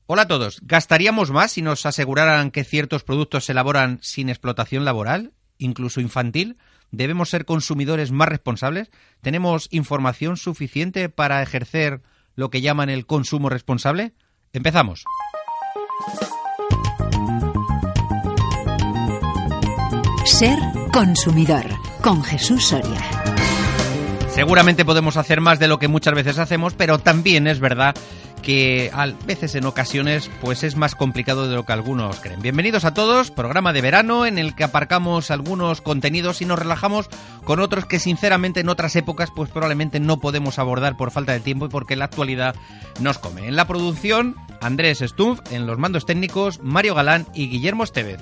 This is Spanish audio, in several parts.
Hola a todos. ¿Gastaríamos más si nos aseguraran que ciertos productos se elaboran sin explotación laboral, incluso infantil? ¿Debemos ser consumidores más responsables? ¿Tenemos información suficiente para ejercer lo que llaman el consumo responsable? Empezamos. Ser consumidor, con Jesús Soria. Seguramente podemos hacer más de lo que muchas veces hacemos, pero también es verdad que a veces en ocasiones pues es más complicado de lo que algunos creen. Bienvenidos a todos, programa de verano en el que aparcamos algunos contenidos y nos relajamos con otros que sinceramente en otras épocas pues probablemente no podemos abordar por falta de tiempo y porque la actualidad nos come. En la producción, Andrés Stumpf, en los mandos técnicos, Mario Galán y Guillermo Estevez.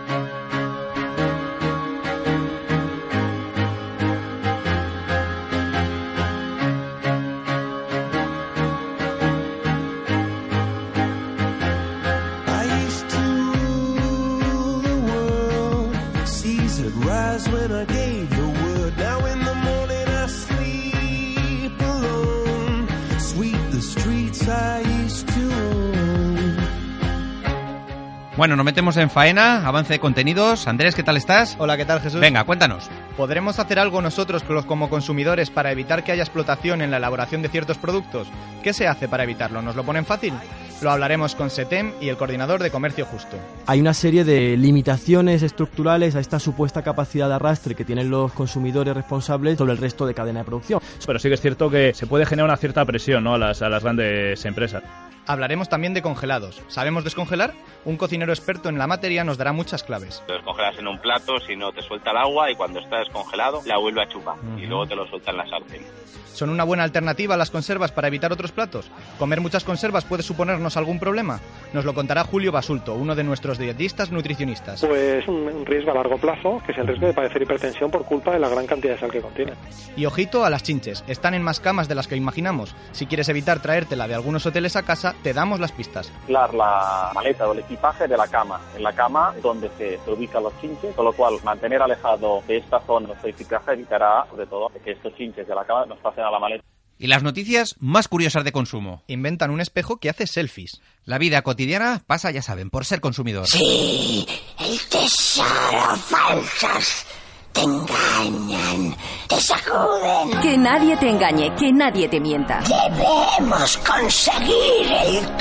Bueno, nos metemos en faena, avance de contenidos. Andrés, ¿qué tal estás? Hola, ¿qué tal, Jesús? Venga, cuéntanos. ¿Podremos hacer algo nosotros como consumidores para evitar que haya explotación en la elaboración de ciertos productos? ¿Qué se hace para evitarlo? ¿Nos lo ponen fácil? Lo hablaremos con SETEM y el coordinador de Comercio Justo. Hay una serie de limitaciones estructurales a esta supuesta capacidad de arrastre que tienen los consumidores responsables sobre el resto de cadena de producción. Pero sí que es cierto que se puede generar una cierta presión, ¿no?, a las grandes empresas. Hablaremos también de congelados. ¿Sabemos descongelar? Un cocinero experto en la materia nos dará muchas claves. Lo descongelas en un plato, si no te suelta el agua y cuando está descongelado la vuelve a chupar y luego te lo suelta en la sartén. ¿Son una buena alternativa a las conservas para evitar otros platos? ¿Comer muchas conservas puede suponernos algún problema? Nos lo contará Julio Basulto, uno de nuestros dietistas nutricionistas. Pues un riesgo a largo plazo, que es el riesgo de padecer hipertensión por culpa de la gran cantidad de sal que contiene. Y ojito a las chinches, están en más camas de las que imaginamos. Si quieres evitar traértela de algunos hoteles a casa, te damos las pistas. La maleta o el equipaje de la cama. En la cama donde se ubican los chinches, con lo cual mantener alejado de esta zona nuestro equipaje evitará, sobre todo, que estos chinches de la cama nos pasen a la maleta. Y las noticias más curiosas de consumo. Inventan un espejo que hace selfies. La vida cotidiana pasa, ya saben, por ser consumidor. Sí, el tesoro, falsas. Te engañan, te sacuden. Que nadie te engañe, que nadie te mienta. Debemos conseguir el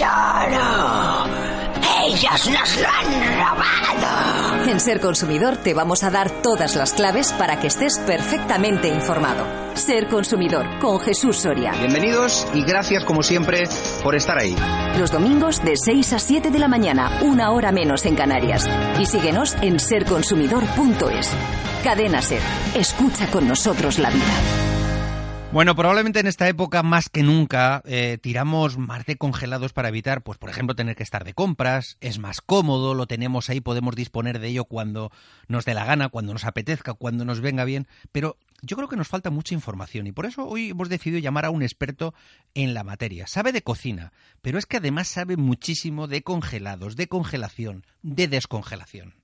tesoro. Ellos nos lo han robado. En Ser Consumidor te vamos a dar todas las claves para que estés perfectamente informado. Ser Consumidor, con Jesús Soria. Bienvenidos y gracias como siempre por estar ahí. Los domingos de 6 a 7 de la mañana, 1 hora menos en Canarias. Y síguenos en serconsumidor.es. Cadena Ser. Escucha con nosotros la vida. Bueno, probablemente en esta época más que nunca tiramos más de congelados para evitar, pues por ejemplo, tener que estar de compras. Es más cómodo, lo tenemos ahí, podemos disponer de ello cuando nos dé la gana, cuando nos apetezca, cuando nos venga bien. Pero yo creo que nos falta mucha información y por eso hoy hemos decidido llamar a un experto en la materia. Sabe de cocina, pero es que además sabe muchísimo de congelados, de congelación, de descongelación.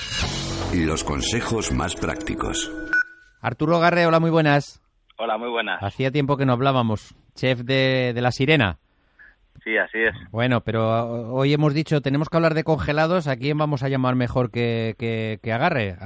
Los consejos más prácticos. Arturo Garre, hola, muy buenas. Hola, muy buenas. Hacía tiempo que no hablábamos. Chef de La Sirena. Sí, así es. Bueno, pero hoy hemos dicho, tenemos que hablar de congelados. ¿A quién vamos a llamar mejor que Garre?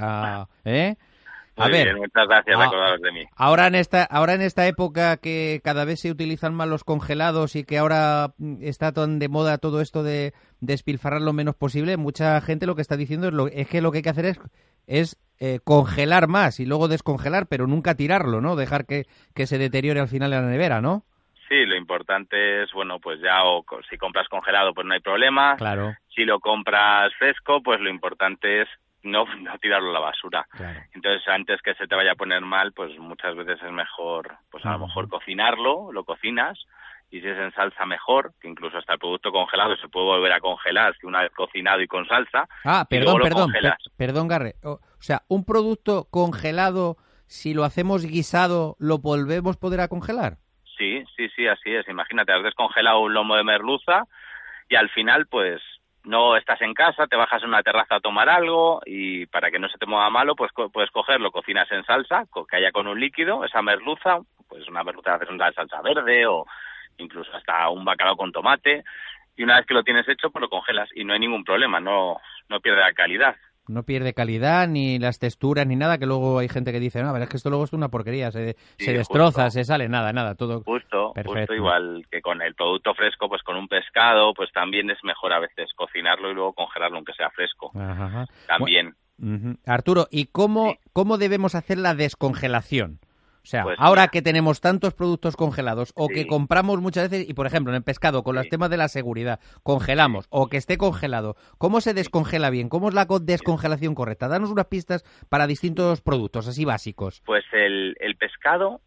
Muy bien, muchas gracias por acordaros de mí. Ahora en esta época que cada vez se utilizan más los congelados y que ahora está tan de moda todo esto de despilfarrar lo menos posible, mucha gente lo que está diciendo es que lo que hay que hacer es congelar más y luego descongelar, pero nunca tirarlo, ¿no? Dejar que se deteriore al final en la nevera, ¿no? Sí, lo importante es, bueno, pues ya si compras congelado pues no hay problema. Claro. Si lo compras fresco, pues lo importante es no tirarlo a la basura. Claro. Entonces, antes que se te vaya a poner mal, pues muchas veces es mejor, pues a lo mejor cocinarlo, lo cocinas, y si es en salsa mejor, que incluso hasta el producto congelado se puede volver a congelar si una vez cocinado y con salsa. Perdón, Garre. O sea, un producto congelado, si lo hacemos guisado, ¿lo volvemos a poder a congelar? Sí, así es. Imagínate, has descongelado un lomo de merluza y al final, pues, no estás en casa, te bajas a una terraza a tomar algo y para que no se te mueva malo, pues puedes cogerlo, cocinas en salsa, que haya con un líquido, esa merluza, pues una merluza haces una salsa verde o incluso hasta un bacalao con tomate y una vez que lo tienes hecho, pues lo congelas y no hay ningún problema, no pierde la calidad. No pierde calidad, ni las texturas, ni nada, que luego hay gente que dice, no, pero es que esto luego es una porquería, se destroza, justo. se sale, nada, todo Justo perfecto. Igual que con el producto fresco, pues con un pescado, pues también es mejor a veces cocinarlo y luego congelarlo aunque sea fresco. Ajá. También. Arturo, ¿y cómo debemos hacer la descongelación? O sea, Pues ahora mira, que tenemos tantos productos congelados o que compramos muchas veces, y por ejemplo en el pescado con los temas de la seguridad, congelamos o que esté congelado, ¿cómo se descongela bien? ¿Cómo es la descongelación correcta? Danos unas pistas para distintos productos, así básicos. Pues el pescado,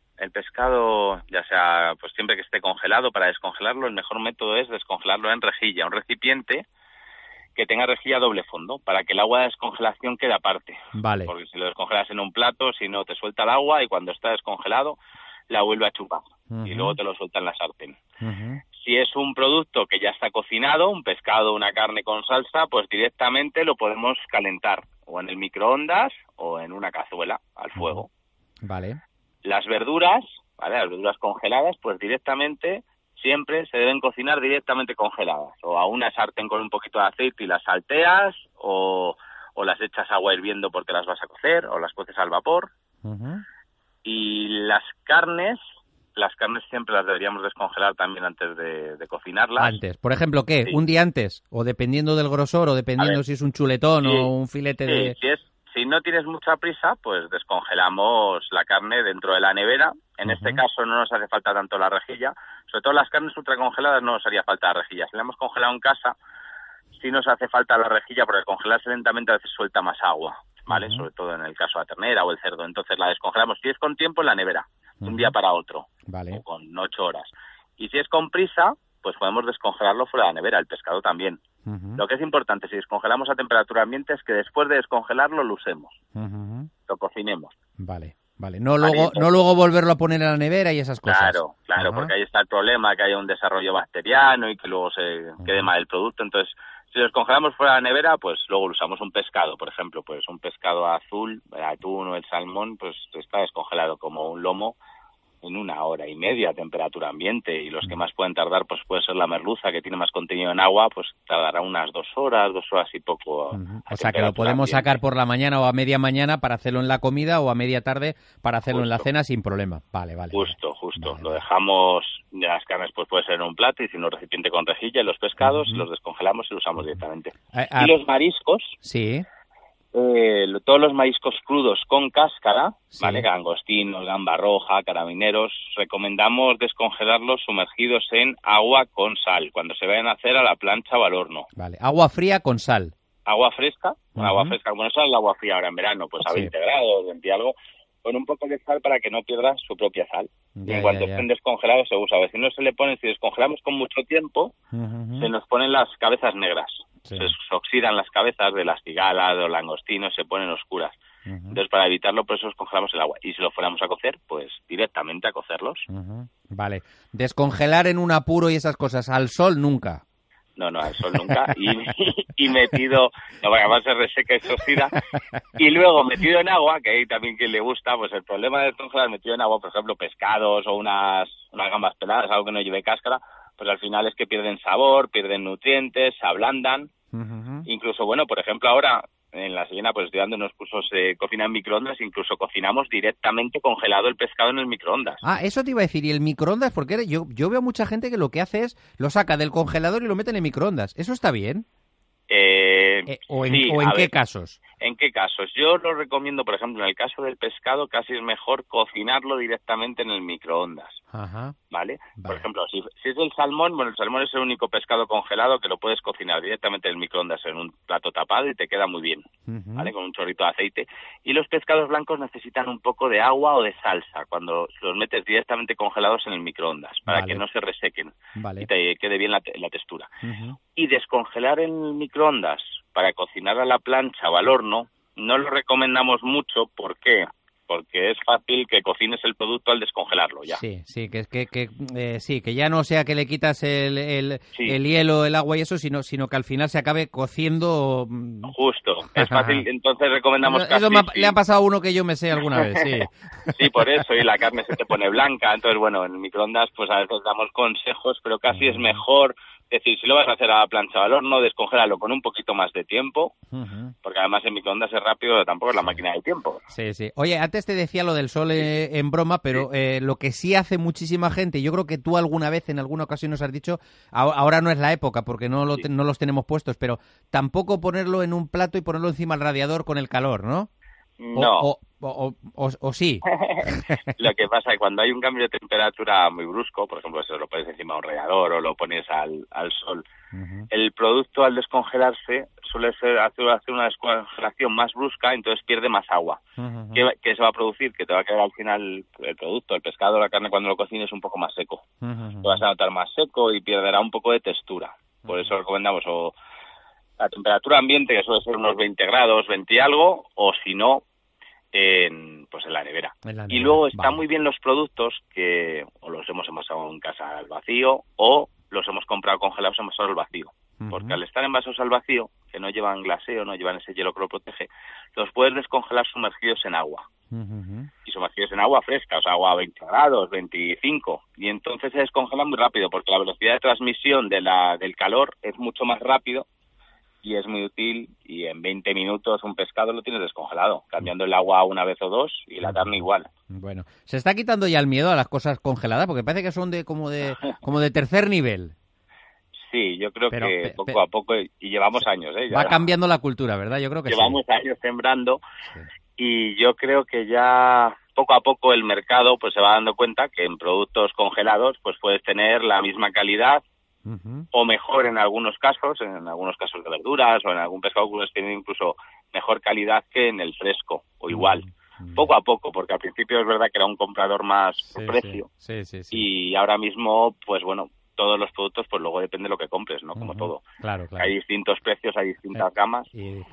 ya sea, pues siempre que esté congelado, para descongelarlo, el mejor método es descongelarlo en rejilla, un recipiente que tenga rejilla doble fondo, para que el agua de descongelación quede aparte. Vale. Porque si lo descongelas en un plato, si no te suelta el agua y cuando está descongelado la vuelve a chupar y luego te lo suelta en la sartén. Si es un producto que ya está cocinado, un pescado, una carne con salsa, pues directamente lo podemos calentar o en el microondas o en una cazuela al fuego. Vale. Las verduras, ¿vale? Las verduras congeladas, pues directamente siempre se deben cocinar directamente congeladas, o a una sartén con un poquito de aceite y las salteas, o las echas a agua hirviendo porque las vas a cocer, o las coces al vapor. Y las carnes siempre las deberíamos descongelar también antes de cocinarlas. Antes, por ejemplo, ¿qué? ¿Un día antes? O dependiendo del grosor, o dependiendo si es un chuletón o un filete de... Si no tienes mucha prisa, pues descongelamos la carne dentro de la nevera. En este caso no nos hace falta tanto la rejilla. Sobre todo las carnes ultracongeladas no nos haría falta la rejilla. Si la hemos congelado en casa, sí nos hace falta la rejilla porque congelarse lentamente a veces suelta más agua, ¿vale? Sobre todo en el caso de la ternera o el cerdo. Entonces la descongelamos. Si es con tiempo, en la nevera, de un día para otro, o con 8 horas. Y si es con prisa, pues podemos descongelarlo fuera de la nevera, el pescado también. Lo que es importante, si descongelamos a temperatura ambiente, es que después de descongelarlo lo usemos, lo cocinemos. Vale. No luego volverlo a poner en la nevera y esas cosas. Claro, porque ahí está el problema, que haya un desarrollo bacteriano y que luego se quede mal el producto. Entonces, si lo descongelamos fuera de la nevera, pues luego lo usamos. Un pescado, por ejemplo, pues un pescado azul, el atún o el salmón, pues está descongelado como un lomo en 1 hora y media a temperatura ambiente, y los que más pueden tardar pues puede ser la merluza, que tiene más contenido en agua, pues tardará unas 2 horas y poco. O sea que lo podemos sacar por la mañana o a media mañana para hacerlo en la comida, o a media tarde para hacerlo en la cena sin problema. Vale. Justo. Lo dejamos, las carnes pues puede ser en un plato y si no, recipiente con rejilla, y los pescados los descongelamos y los usamos directamente. Y los mariscos. Sí. Todos los mariscos crudos con cáscara, ¿vale? Langostinos, gamba roja, carabineros, recomendamos descongelarlos sumergidos en agua con sal, cuando se vayan a hacer a la plancha o al horno. Vale, agua fría con sal. Agua fresca, como no sale el agua fría ahora en verano, pues a 20 grados, 20 y algo, con un poco de sal para que no pierda su propia sal. En cuanto estén descongelados se usa. A veces no se le ponen, si descongelamos con mucho tiempo, se nos ponen las cabezas negras. Se oxidan las cabezas de las cigalas, de los langostinos, se ponen oscuras. Entonces, para evitarlo, por eso descongelamos el agua. Y si lo fuéramos a cocer, pues directamente a cocerlos. Vale. Descongelar en un apuro y esas cosas. Al sol, nunca. No, al sol nunca. Y metido, no, porque además se reseca y se oxida. Y luego metido en agua, que hay también quien le gusta, pues el problema de descongelar metido en agua, por ejemplo, pescados o unas gambas peladas, algo que no lleve cáscara, pues al final es que pierden sabor, pierden nutrientes, se ablandan. Incluso, bueno, por ejemplo, ahora en La Sillena pues estoy dando unos cursos de cocina en microondas, incluso cocinamos directamente congelado el pescado en el microondas. Eso te iba a decir, y el microondas, porque yo veo mucha gente que lo que hace es lo saca del congelador y lo mete en el microondas. ¿Eso está bien? ¿En qué casos? ¿En qué casos? Yo lo recomiendo, por ejemplo, en el caso del pescado, casi es mejor cocinarlo directamente en el microondas. ¿Vale? Por ejemplo, si es el salmón, bueno, el salmón es el único pescado congelado que lo puedes cocinar directamente en el microondas en un plato tapado y te queda muy bien, ¿vale? Con un chorrito de aceite. Y los pescados blancos necesitan un poco de agua o de salsa cuando los metes directamente congelados en el microondas, para que no se resequen y te quede bien la textura. Y descongelar en el microondas para cocinar a la plancha o al horno no lo recomendamos mucho. ¿Por qué? Porque es fácil que cocines el producto al descongelarlo ya. Sí, que ya no sea que le quitas el hielo, el agua y eso, sino que al final se acabe cociendo. Justo, es fácil, entonces recomendamos eso le ha pasado a uno que yo me sé alguna vez, sí. Sí, por eso, y la carne se te pone blanca, entonces bueno, en el microondas pues a veces damos consejos, pero casi es mejor Es decir, si lo vas a hacer a la plancha o al horno, descongélalo con un poquito más de tiempo, porque además en microondas es rápido, tampoco es la máquina del tiempo. Sí, sí. Oye, antes te decía lo del sol en broma, pero lo que sí hace muchísima gente, yo creo que tú alguna vez, en alguna ocasión nos has dicho, ahora no es la época porque no los tenemos puestos, pero tampoco ponerlo en un plato y ponerlo encima del radiador con el calor, ¿no? No. O sí. Lo que pasa es que cuando hay un cambio de temperatura muy brusco, por ejemplo, si lo pones encima de un radiador o lo pones al sol, el producto al descongelarse suele hacer una descongelación más brusca, entonces pierde más agua. ¿Qué se va a producir? Que te va a quedar al final el producto, el pescado, la carne, cuando lo cocines un poco más seco. Te vas a notar más seco y perderá un poco de textura. Por eso recomendamos o la temperatura ambiente, que suele ser unos 20 grados, 20 y algo, o si no, en la nevera. Y luego están muy bien los productos que o los hemos envasado en casa al vacío o los hemos comprado congelados envasados al vacío. Porque al estar envasados al vacío, que no llevan glaseo, no llevan ese hielo que lo protege, los puedes descongelar sumergidos en agua. Y sumergidos en agua fresca, o sea, agua a 20 grados, 25. Y entonces se descongelan muy rápido, porque la velocidad de transmisión del calor es mucho más rápido y es muy útil, y en 20 minutos un pescado lo tienes descongelado, cambiando el agua una vez o dos y la carne igual. Bueno, se está quitando ya el miedo a las cosas congeladas, porque parece que son como de tercer nivel. Sí, yo creo que poco a poco, y llevamos años, ya va cambiando la cultura, ¿verdad? Yo creo que llevamos años sembrando, y yo creo que ya poco a poco el mercado pues se va dando cuenta que en productos congelados pues puedes tener la misma calidad, o mejor en algunos casos de verduras o en algún pescado puedes tener incluso mejor calidad que en el fresco o igual. Poco a poco, porque al principio es verdad que era un comprador más por precio. Sí. Y ahora mismo, pues bueno, todos los productos, pues luego depende de lo que compres, ¿no? Como todo. Claro. Hay distintos precios, hay distintas gamas.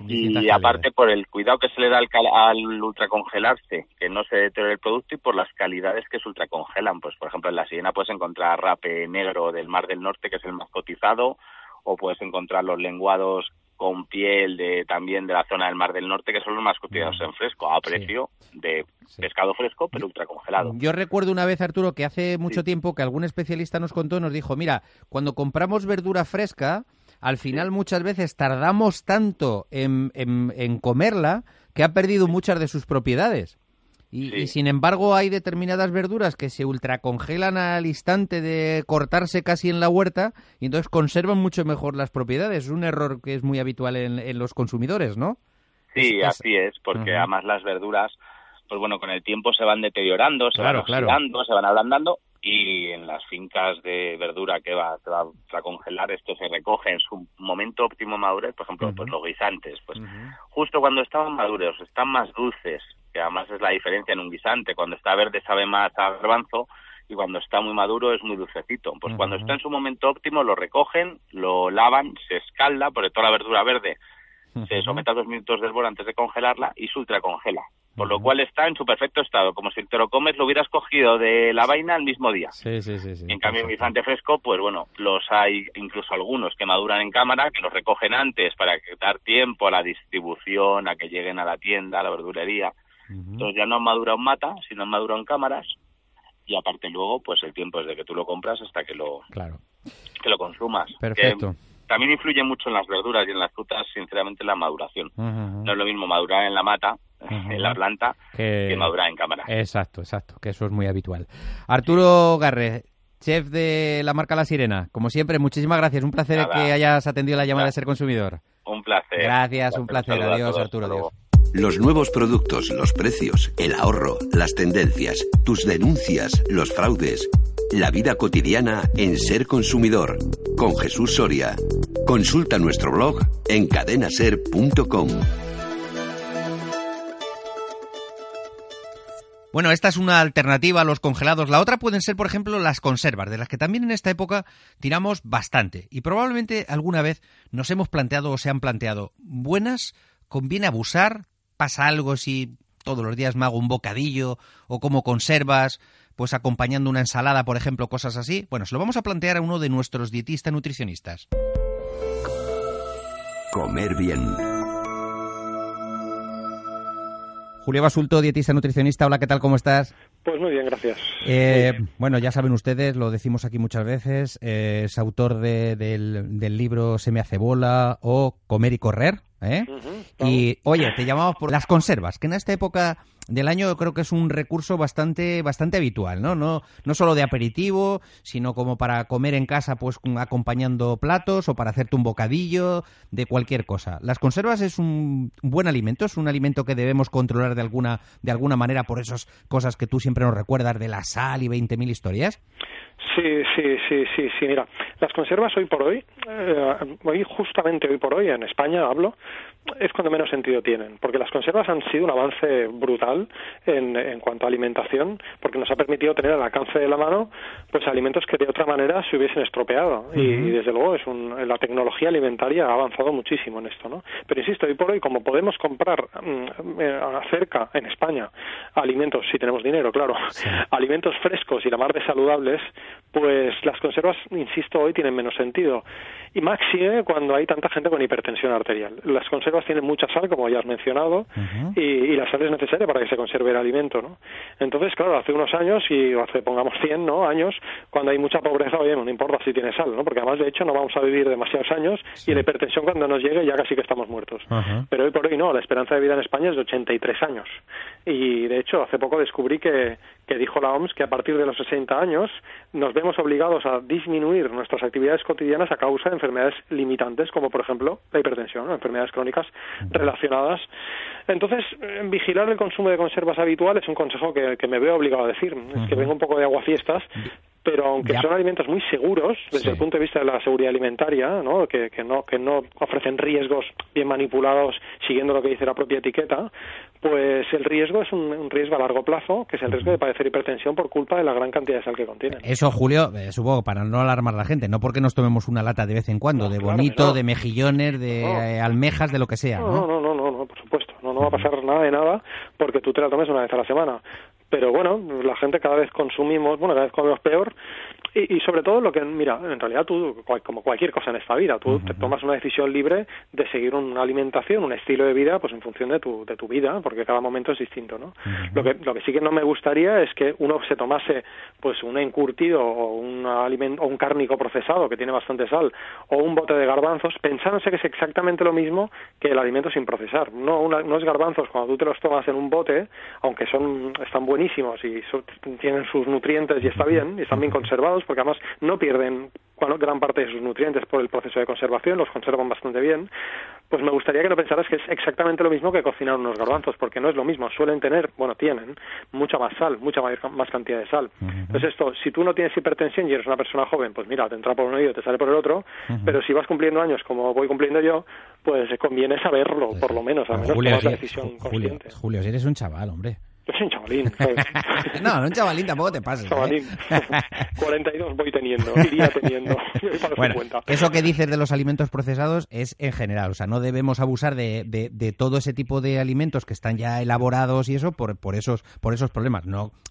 Y aparte por el cuidado que se le da al ultracongelarse, que no se deteriore el producto, y por las calidades que se ultracongelan. Pues, por ejemplo, en la sirena puedes encontrar rape negro del Mar del Norte, que es el más cotizado, o puedes encontrar los lenguados con piel también de la zona del Mar del Norte, que son los más cotizados en fresco, a precio de pescado fresco, pero ultracongelado. Yo recuerdo una vez, Arturo, que hace mucho tiempo que algún especialista nos dijo, mira, cuando compramos verdura fresca, al final muchas veces tardamos tanto en comerla que ha perdido muchas de sus propiedades. Y sin embargo hay determinadas verduras que se ultracongelan al instante de cortarse casi en la huerta y entonces conservan mucho mejor las propiedades. Es un error que es muy habitual en los consumidores, ¿no? Sí, así es, porque además las verduras, pues bueno, con el tiempo se van deteriorando, se van oxidando, se van ablandando, y en las fincas de verdura se va a congelar, esto se recoge en su momento óptimo madurez, por ejemplo, pues los guisantes, pues justo cuando estaban maduros, están más dulces, que además es la diferencia en un guisante. Cuando está verde sabe más a garbanzo, y cuando está muy maduro es muy dulcecito. Pues cuando está en su momento óptimo lo recogen, lo lavan, se escalda, porque toda la verdura verde se somete a 2 minutos de hervor antes de congelarla y se ultracongela. Por lo cual está en su perfecto estado, como si te lo comes, lo hubieras cogido de la vaina el mismo día. Sí. En cambio, el guisante fresco, pues bueno, los hay incluso algunos que maduran en cámara, que los recogen antes para dar tiempo a la distribución, a que lleguen a la tienda, a la verdulería. Entonces ya no han madurado en mata, sino han madurado en cámaras, y aparte luego, pues el tiempo desde que tú lo compras hasta que lo consumas. Perfecto. También influye mucho en las verduras y en las frutas, sinceramente, la maduración. No es lo mismo madurar en la mata, en la planta, que madurar en cámara. Exacto, que eso es muy habitual. Arturo Garre, chef de la marca La Sirena, como siempre, muchísimas gracias. Un placer que hayas atendido la llamada de Ser Consumidor. Un placer. Gracias, un placer. Adiós, Arturo. Adiós. Los nuevos productos, los precios, el ahorro, las tendencias, tus denuncias, los fraudes. La vida cotidiana en Ser Consumidor. Con Jesús Soria. Consulta nuestro blog en cadenaser.com. Bueno, esta es una alternativa a los congelados. La otra pueden ser, por ejemplo, las conservas, de las que también en esta época tiramos bastante. Y probablemente alguna vez nos hemos planteado o se han planteado, ¿buenas? ¿Conviene abusar? ¿Pasa algo si todos los días me hago un bocadillo o como conservas, pues acompañando una ensalada, por ejemplo, cosas así? Bueno, se lo vamos a plantear a uno de nuestros dietistas nutricionistas. Comer bien. Julio Basulto, dietista nutricionista. Hola, ¿qué tal? ¿Cómo estás? Pues muy bien, gracias. Bueno, ya saben ustedes, lo decimos aquí muchas veces, es autor del libro Se me hace bola o Comer y correr. Y, oye, te llamamos por las conservas, que en esta época del año creo que es un recurso bastante habitual, ¿no? No solo de aperitivo, sino como para comer en casa, pues acompañando platos o para hacerte un bocadillo de cualquier cosa. ¿Las conservas es un buen alimento? ¿Es un alimento que debemos controlar de alguna manera por esas cosas que tú siempre nos recuerdas de la sal y 20.000 historias? Sí, mira, las conservas hoy por hoy, justamente hoy por hoy, en España hablo, es cuando menos sentido tienen, porque las conservas han sido un avance brutal en cuanto a alimentación, porque nos ha permitido tener al alcance de la mano pues alimentos que de otra manera se hubiesen estropeado, y desde luego la tecnología alimentaria ha avanzado muchísimo en esto, ¿no? Pero insisto, hoy por hoy, como podemos comprar cerca en España alimentos, si tenemos dinero, claro, alimentos frescos y la mar de saludables, pues las conservas, insisto, hoy tienen menos sentido. Y máxime cuando hay tanta gente con hipertensión arterial. Las conservas tienen mucha sal, como ya has mencionado, y la sal es necesaria para que se conserve el alimento, ¿no? Entonces, claro, hace unos años, y hace, pongamos 100, ¿no?, años, cuando hay mucha pobreza, oye, no importa si tiene sal, ¿no? Porque además, de hecho, no vamos a vivir demasiados años, y la hipertensión cuando nos llegue ya casi que estamos muertos. Pero hoy por hoy no, la esperanza de vida en España es de 83 años. Y, de hecho, hace poco descubrí que dijo la OMS que a partir de los 60 años nos vemos obligados a disminuir nuestras actividades cotidianas a causa de enfermedades limitantes, como por ejemplo la hipertensión, ¿no?, enfermedades crónicas relacionadas. Entonces, vigilar el consumo de conservas habitual es un consejo que me veo obligado a decir. Es que vengo un poco de aguafiestas, pero aunque son alimentos muy seguros desde el punto de vista de la seguridad alimentaria, ¿no?, que no ofrecen riesgos bien manipulados siguiendo lo que dice la propia etiqueta, pues el riesgo es un riesgo a largo plazo, que es el riesgo de padecer hipertensión por culpa de la gran cantidad de sal que contienen. Eso, Julio, supongo, para no alarmar a la gente, no porque nos tomemos una lata de vez en cuando, de bonito, de mejillones, de almejas, de lo que sea, ¿no? No, por supuesto, no va a pasar nada de nada porque tú te la tomes una vez a la semana. Pero bueno, la gente cada vez cada vez comemos peor y sobre todo lo que, mira, en realidad tú, como cualquier cosa en esta vida, tú te tomas una decisión libre de seguir una alimentación, un estilo de vida, pues en función de tu vida, porque cada momento es distinto, ¿no? Lo que sí que no me gustaría es que uno se tomase pues un encurtido o un cárnico procesado que tiene bastante sal o un bote de garbanzos pensándose que es exactamente lo mismo que el alimento sin procesar. No es garbanzos cuando tú te los tomas en un bote, aunque están buenísimos y tienen sus nutrientes y está bien, y están bien conservados, porque además no pierden gran parte de sus nutrientes por el proceso de conservación, los conservan bastante bien. Pues me gustaría que no pensaras que es exactamente lo mismo que cocinar unos garbanzos, porque no es lo mismo. Tienen mucha más sal, más cantidad de sal. Entonces si tú no tienes hipertensión y eres una persona joven, pues mira, te entra por un oído, te sale por el otro, pero si vas cumpliendo años como voy cumpliendo yo, pues conviene saberlo, por lo menos, al menos tomar la decisión consciente. Julio, si eres un chaval, hombre. Yo soy un chavalín. No, un chavalín tampoco te pases. Chavalín. 42 iría teniendo. Bueno, eso que dices de los alimentos procesados es en general, o sea, no debemos abusar de todo ese tipo de alimentos que están ya elaborados y eso por esos problemas.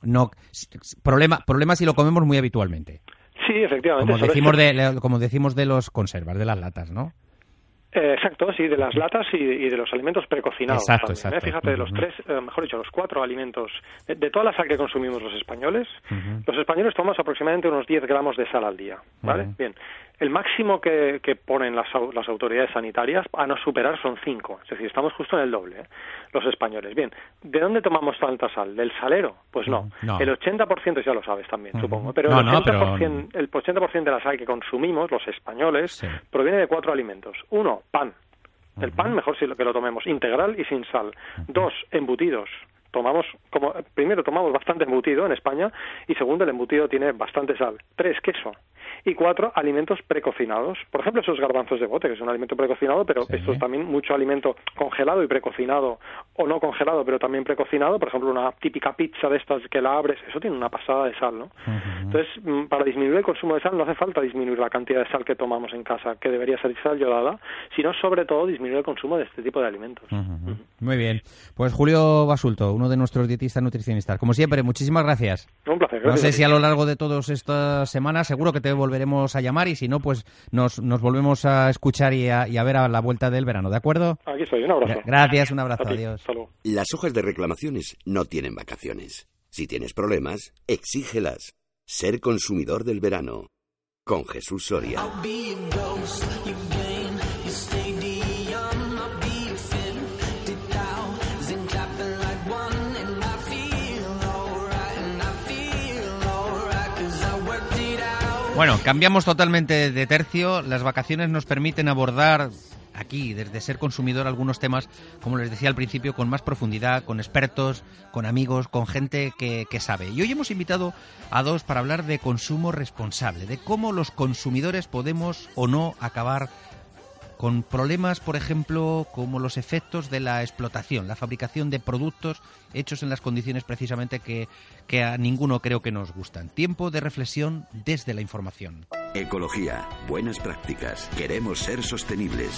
Problemas si lo comemos muy habitualmente. Sí, efectivamente. Como decimos de los conservas, de las latas, ¿no? Exacto, sí, de las latas y de los alimentos precocinados. Exacto. Fíjate, de los los 4 alimentos, de toda la sal que consumimos los españoles tomamos aproximadamente unos 10 gramos de sal al día, ¿vale? Bien. El máximo que ponen las autoridades sanitarias a no superar son 5, es decir, estamos justo en el doble, los españoles. Bien, ¿de dónde tomamos tanta sal? ¿Del salero? Pues no. El 80%, ya lo sabes también, supongo, pero el 80% de la sal que consumimos, los españoles, proviene de 4 alimentos. 1, pan. El pan mejor si que lo tomemos integral y sin sal. 2, embutidos. Primero tomamos bastante embutido en España y segundo, el embutido tiene bastante sal. 3, queso. Y 4, alimentos precocinados. Por ejemplo, esos garbanzos de bote, que es un alimento precocinado, pero esto es también mucho alimento congelado y precocinado, o no congelado, pero también precocinado. Por ejemplo, una típica pizza de estas que la abres, eso tiene una pasada de sal, ¿no? Entonces, para disminuir el consumo de sal no hace falta disminuir la cantidad de sal que tomamos en casa, que debería ser sal yodada, sino sobre todo disminuir el consumo de este tipo de alimentos. Muy bien. Pues Julio Basulto, uno de nuestros dietistas nutricionistas. Como siempre, muchísimas gracias. Un placer. No sé si a lo largo de todas estas semanas seguro que te volveremos a llamar y si no, pues nos volvemos a escuchar y a ver a la vuelta del verano, ¿de acuerdo? Aquí estoy, un abrazo. Gracias, un abrazo, adiós. Las hojas de reclamaciones no tienen vacaciones. Si tienes problemas, exígelas. Ser consumidor del verano. Con Jesús Soria. Bueno, cambiamos totalmente de tercio. Las vacaciones nos permiten abordar aquí, desde Ser Consumidor, algunos temas, como les decía al principio, con más profundidad, con expertos, con amigos, con gente que sabe. Y hoy hemos invitado a dos para hablar de consumo responsable, de cómo los consumidores podemos o no acabar con problemas, por ejemplo, como los efectos de la explotación, la fabricación de productos hechos en las condiciones precisamente que a ninguno creo que nos gustan. Tiempo de reflexión desde la información. Ecología, buenas prácticas, queremos ser sostenibles.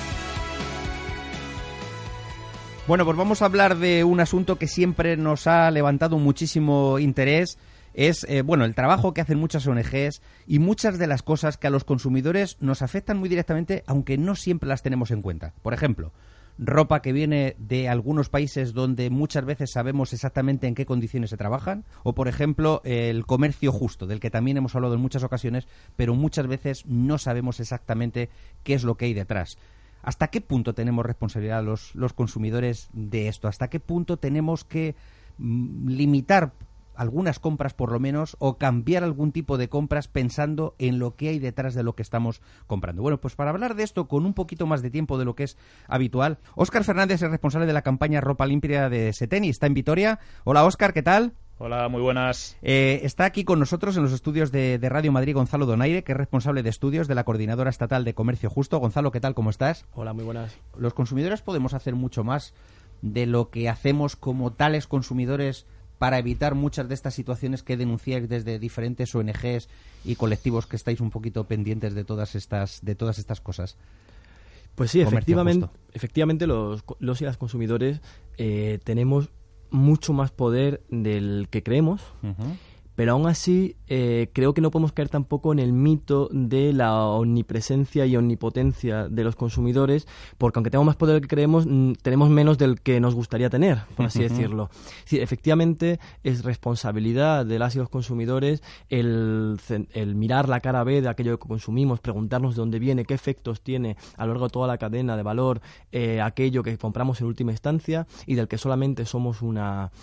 Bueno, pues vamos a hablar de un asunto que siempre nos ha levantado muchísimo interés. Es el trabajo que hacen muchas ONGs y muchas de las cosas que a los consumidores nos afectan muy directamente, aunque no siempre las tenemos en cuenta. Por ejemplo, ropa que viene de algunos países donde muchas veces sabemos exactamente en qué condiciones se trabajan, o por ejemplo el comercio justo, del que también hemos hablado en muchas ocasiones, pero muchas veces no sabemos exactamente qué es lo que hay detrás. ¿Hasta qué punto tenemos responsabilidad los consumidores de esto? ¿Hasta qué punto tenemos que limitar algunas compras por lo menos, o cambiar algún tipo de compras pensando en lo que hay detrás de lo que estamos comprando? Bueno, pues para hablar de esto con un poquito más de tiempo de lo que es habitual, Óscar Fernández es responsable de la campaña Ropa Limpia de Setén y está en Vitoria. Hola Óscar, ¿qué tal? Hola, muy buenas. Está aquí con nosotros en los estudios de Radio Madrid Gonzalo Donaire, que es responsable de estudios de la Coordinadora Estatal de Comercio Justo. Gonzalo, ¿qué tal? ¿Cómo estás? Hola, muy buenas. Los consumidores podemos hacer mucho más de lo que hacemos como tales consumidores para evitar muchas de estas situaciones que denunciáis desde diferentes ONGs y colectivos que estáis un poquito pendientes de todas estas cosas. Pues sí, efectivamente los y las consumidores tenemos mucho más poder del que creemos. Uh-huh. Pero aún así creo que no podemos caer tampoco en el mito de la omnipresencia y omnipotencia de los consumidores, porque aunque tenemos más poder del que creemos, tenemos menos del que nos gustaría tener, por así decirlo. Sí, efectivamente es responsabilidad de las y los consumidores el mirar la cara B de aquello que consumimos, preguntarnos de dónde viene, qué efectos tiene a lo largo de toda la cadena de valor aquello que compramos en última instancia y del que solamente somos un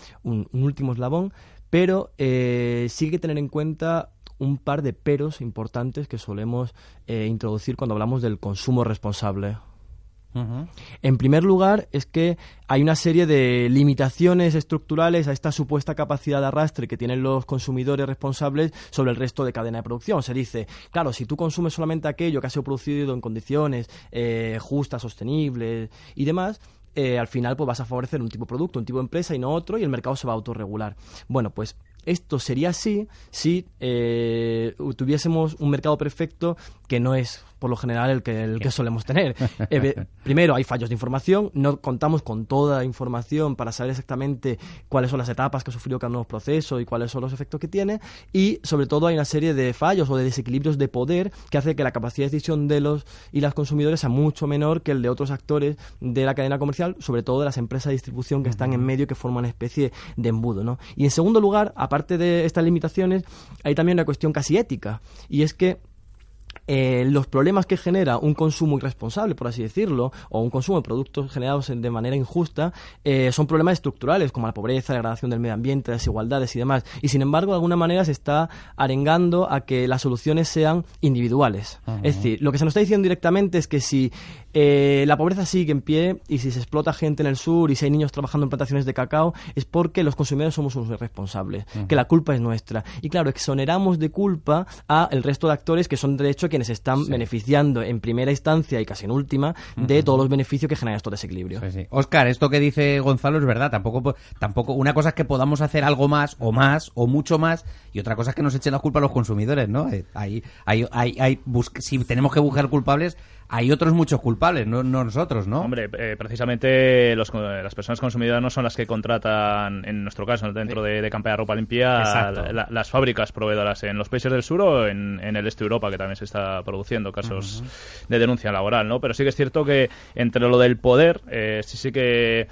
último eslabón. Pero sí hay que tener en cuenta un par de peros importantes que solemos introducir cuando hablamos del consumo responsable. Uh-huh. En primer lugar, es que hay una serie de limitaciones estructurales a esta supuesta capacidad de arrastre que tienen los consumidores responsables sobre el resto de cadena de producción. Se dice, claro, si tú consumes solamente aquello que ha sido producido en condiciones justas, sostenibles y demás, al final pues vas a favorecer un tipo de producto, un tipo de empresa y no otro, y el mercado se va a autorregular. Bueno, pues esto sería así si tuviésemos un mercado perfecto, que no es por lo general el que solemos tener. Primero, hay fallos de información, no contamos con toda la información para saber exactamente cuáles son las etapas que ha sufrido cada uno de los procesos y cuáles son los efectos que tiene, y sobre todo hay una serie de fallos o de desequilibrios de poder que hace que la capacidad de decisión de los y las consumidores sea mucho menor que el de otros actores de la cadena comercial, sobre todo de las empresas de distribución que están en medio, que forman una especie de embudo, ¿no? Y en segundo lugar, aparte de estas limitaciones, hay también una cuestión casi ética, y es que los problemas que genera un consumo irresponsable, por así decirlo, o un consumo de productos generados de manera injusta, son problemas estructurales, como la pobreza, la degradación del medio ambiente, las desigualdades y demás. Y sin embargo, de alguna manera se está arengando a que las soluciones sean individuales. Uh-huh. Es decir, lo que se nos está diciendo directamente es que si la pobreza sigue en pie y si se explota gente en el sur y si hay niños trabajando en plantaciones de cacao, es porque los consumidores somos unos irresponsables, que la culpa es nuestra. Y claro, exoneramos de culpa a el resto de actores que son de hecho quienes están beneficiando en primera instancia y casi en última de todos los beneficios que generan estos desequilibrios. Sí. Óscar, esto que dice Gonzalo es verdad. Tampoco una cosa es que podamos hacer algo más o mucho más, y otra cosa es que nos echen la culpa a los consumidores, ¿no? Si tenemos que buscar culpables, hay otros muchos culpables, no nosotros, ¿no? Hombre, precisamente las personas consumidoras no son las que contratan, en nuestro caso, dentro de Campea Ropa Limpia, las fábricas proveedoras en los países del sur o en el este de Europa, que también se está produciendo casos de denuncia laboral, ¿no? Pero sí que es cierto que entre lo del poder, sí que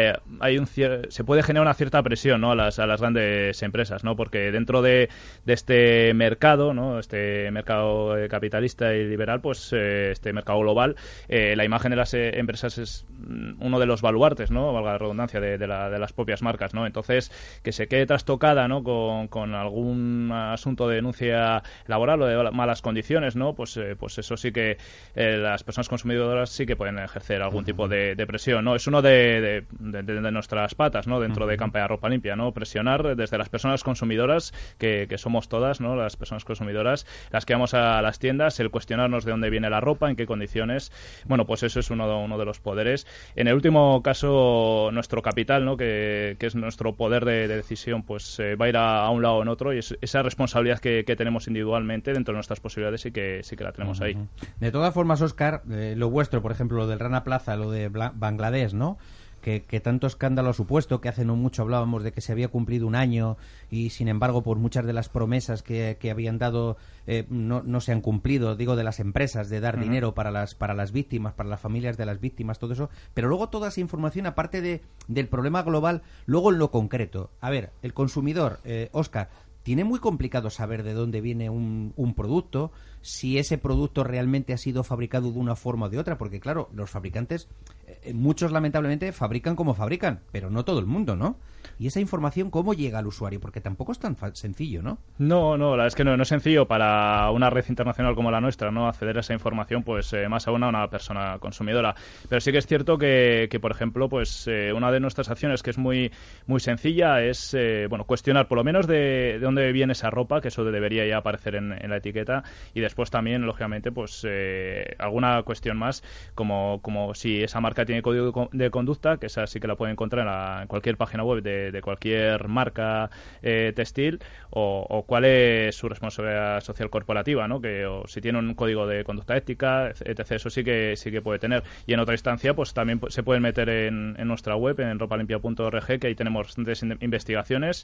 se puede generar una cierta presión, ¿no? a las grandes empresas, ¿no? Porque dentro de este mercado, ¿no? Este mercado capitalista y liberal, pues este mercado global, la imagen de las empresas es uno de los baluartes, ¿no? Valga la redundancia, de las propias marcas, ¿no? Entonces, que se quede trastocada, ¿no? Con algún asunto de denuncia laboral o de malas condiciones, ¿no? Pues eso sí que las personas consumidoras sí que pueden ejercer algún tipo de presión, ¿no? Es uno de nuestras patas, ¿no? Dentro de Campea Ropa Limpia, ¿no? Presionar desde las personas consumidoras, que somos todas, ¿no? Las personas consumidoras, las que vamos a las tiendas, el cuestionarnos de dónde viene la ropa, en qué condiciones. Bueno, pues eso es uno de los poderes. En el último caso, nuestro capital, ¿no? Que es nuestro poder de decisión, pues va a ir a un lado o en otro, y esa responsabilidad que tenemos individualmente dentro de nuestras posibilidades sí que la tenemos ahí. De todas formas, Óscar, lo vuestro, por ejemplo, lo del Rana Plaza, lo de Bangladesh, ¿no? Que tanto escándalo ha supuesto, que hace no mucho hablábamos de que se había cumplido un año y, sin embargo, por muchas de las promesas que habían dado no se han cumplido, digo, de las empresas, de dar dinero para las víctimas, para las familias de las víctimas, todo eso. Pero luego toda esa información, aparte del problema global, luego en lo concreto. A ver, el consumidor, Óscar, tiene muy complicado saber de dónde viene un producto, si ese producto realmente ha sido fabricado de una forma o de otra, porque claro, los fabricantes, muchos lamentablemente fabrican como fabrican, pero no todo el mundo, ¿no? Y esa información, ¿cómo llega al usuario? Porque tampoco es tan sencillo, ¿no? No, la verdad es que no es sencillo para una red internacional como la nuestra, ¿no? Acceder a esa información, pues más aún a una persona consumidora. Pero sí que es cierto que por ejemplo, pues una de nuestras acciones que es muy muy sencilla es, cuestionar por lo menos de dónde viene esa ropa, que eso debería ya aparecer en la etiqueta, y después también, lógicamente, pues alguna cuestión más, como si esa marca tiene código de conducta, que esa sí que la pueden encontrar en cualquier página web de cualquier marca textil, o cuál es su responsabilidad social corporativa, ¿no? O si tiene un código de conducta ética, etc. Eso sí que puede tener. Y en otra instancia, pues también se pueden meter en nuestra web, en ropalimpia.org, que ahí tenemos bastantes investigaciones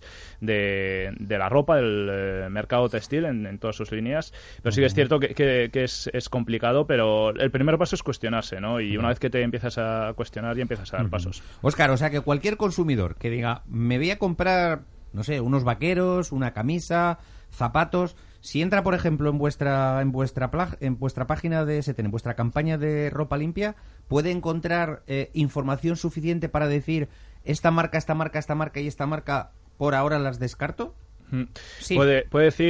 de la ropa, del mercado textil en todas sus líneas. Pero sí que es cierto que es complicado, pero el primer paso es cuestionarse, ¿no? Y una vez que te empiezas a cuestionar, ya empiezas a dar pasos. Óscar, o sea que cualquier consumidor que diga, me voy a comprar, no sé, unos vaqueros, una camisa, zapatos, si entra, por ejemplo, en vuestra página de SETEN, en vuestra campaña de Ropa Limpia, puede encontrar información suficiente para decir esta marca y esta marca por ahora las descarto. Sí. Puede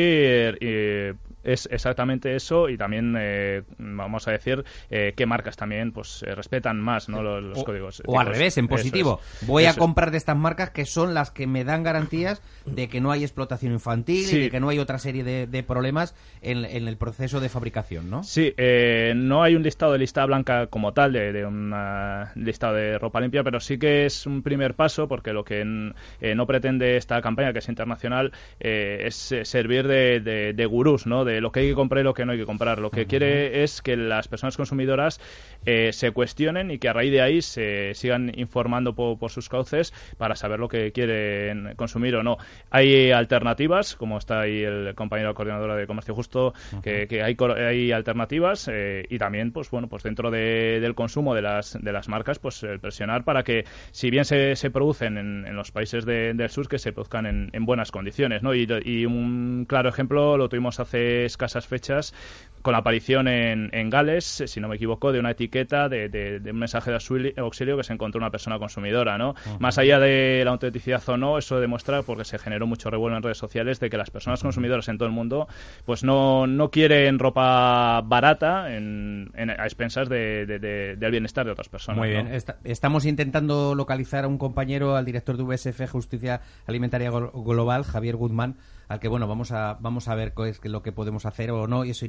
decir es exactamente eso, y también vamos a decir qué marcas también pues respetan más, ¿no? los códigos. O al revés, en positivo. Voy a comprar de estas marcas que son las que me dan garantías de que no hay explotación infantil y de que no hay otra serie de problemas en el proceso de fabricación, ¿no? Sí, no hay un listado de lista blanca como tal, de un listado de Ropa Limpia, pero sí que es un primer paso, porque lo que no pretende esta campaña, que es internacional, es servir de gurús, ¿no? De lo que hay que comprar y lo que no hay que comprar. Lo que quiere es que las personas consumidoras se cuestionen y que a raíz de ahí se sigan informando por sus cauces para saber lo que quieren consumir o no. Hay alternativas, como está ahí el compañero coordinador de Comercio Justo, que hay alternativas, y también pues dentro del consumo de las marcas, pues presionar para que, si bien se producen en los países del sur, que se produzcan en buenas condiciones, ¿no? Y un claro ejemplo lo tuvimos hace escasas fechas con la aparición en Gales, si no me equivoco, de una etiqueta de un mensaje de auxilio que se encontró una persona consumidora, ¿no? Más allá de la autenticidad o no, eso demuestra, porque se generó mucho revuelo en redes sociales, de que las personas consumidoras en todo el mundo pues no quieren ropa barata a expensas del bienestar de otras personas. Muy bien, ¿no? Estamos intentando localizar a un compañero, al director de VSF Justicia Alimentaria Global, Javier Guzmán, al que vamos a ver qué es lo que podemos hacer o no, y eso, y no llamarle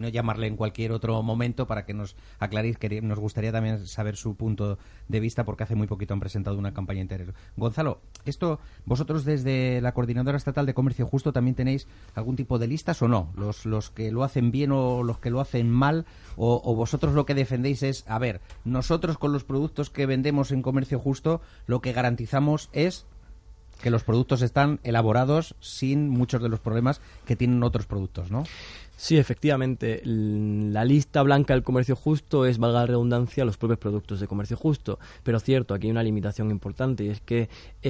hable en cualquier otro momento para que nos aclaréis, que nos gustaría también saber su punto de vista, porque hace muy poquito han presentado una campaña interior. Gonzalo, vosotros desde la Coordinadora Estatal de Comercio Justo también tenéis algún tipo de listas o no, los que lo hacen bien o los que lo hacen mal, o vosotros lo que defendéis es, a ver, nosotros con los productos que vendemos en Comercio Justo lo que garantizamos es que los productos están elaborados sin muchos de los problemas que tienen otros productos, ¿no? Sí, efectivamente. La lista blanca del comercio justo es, valga la redundancia, los propios productos de comercio justo. Pero cierto, aquí hay una limitación importante y es que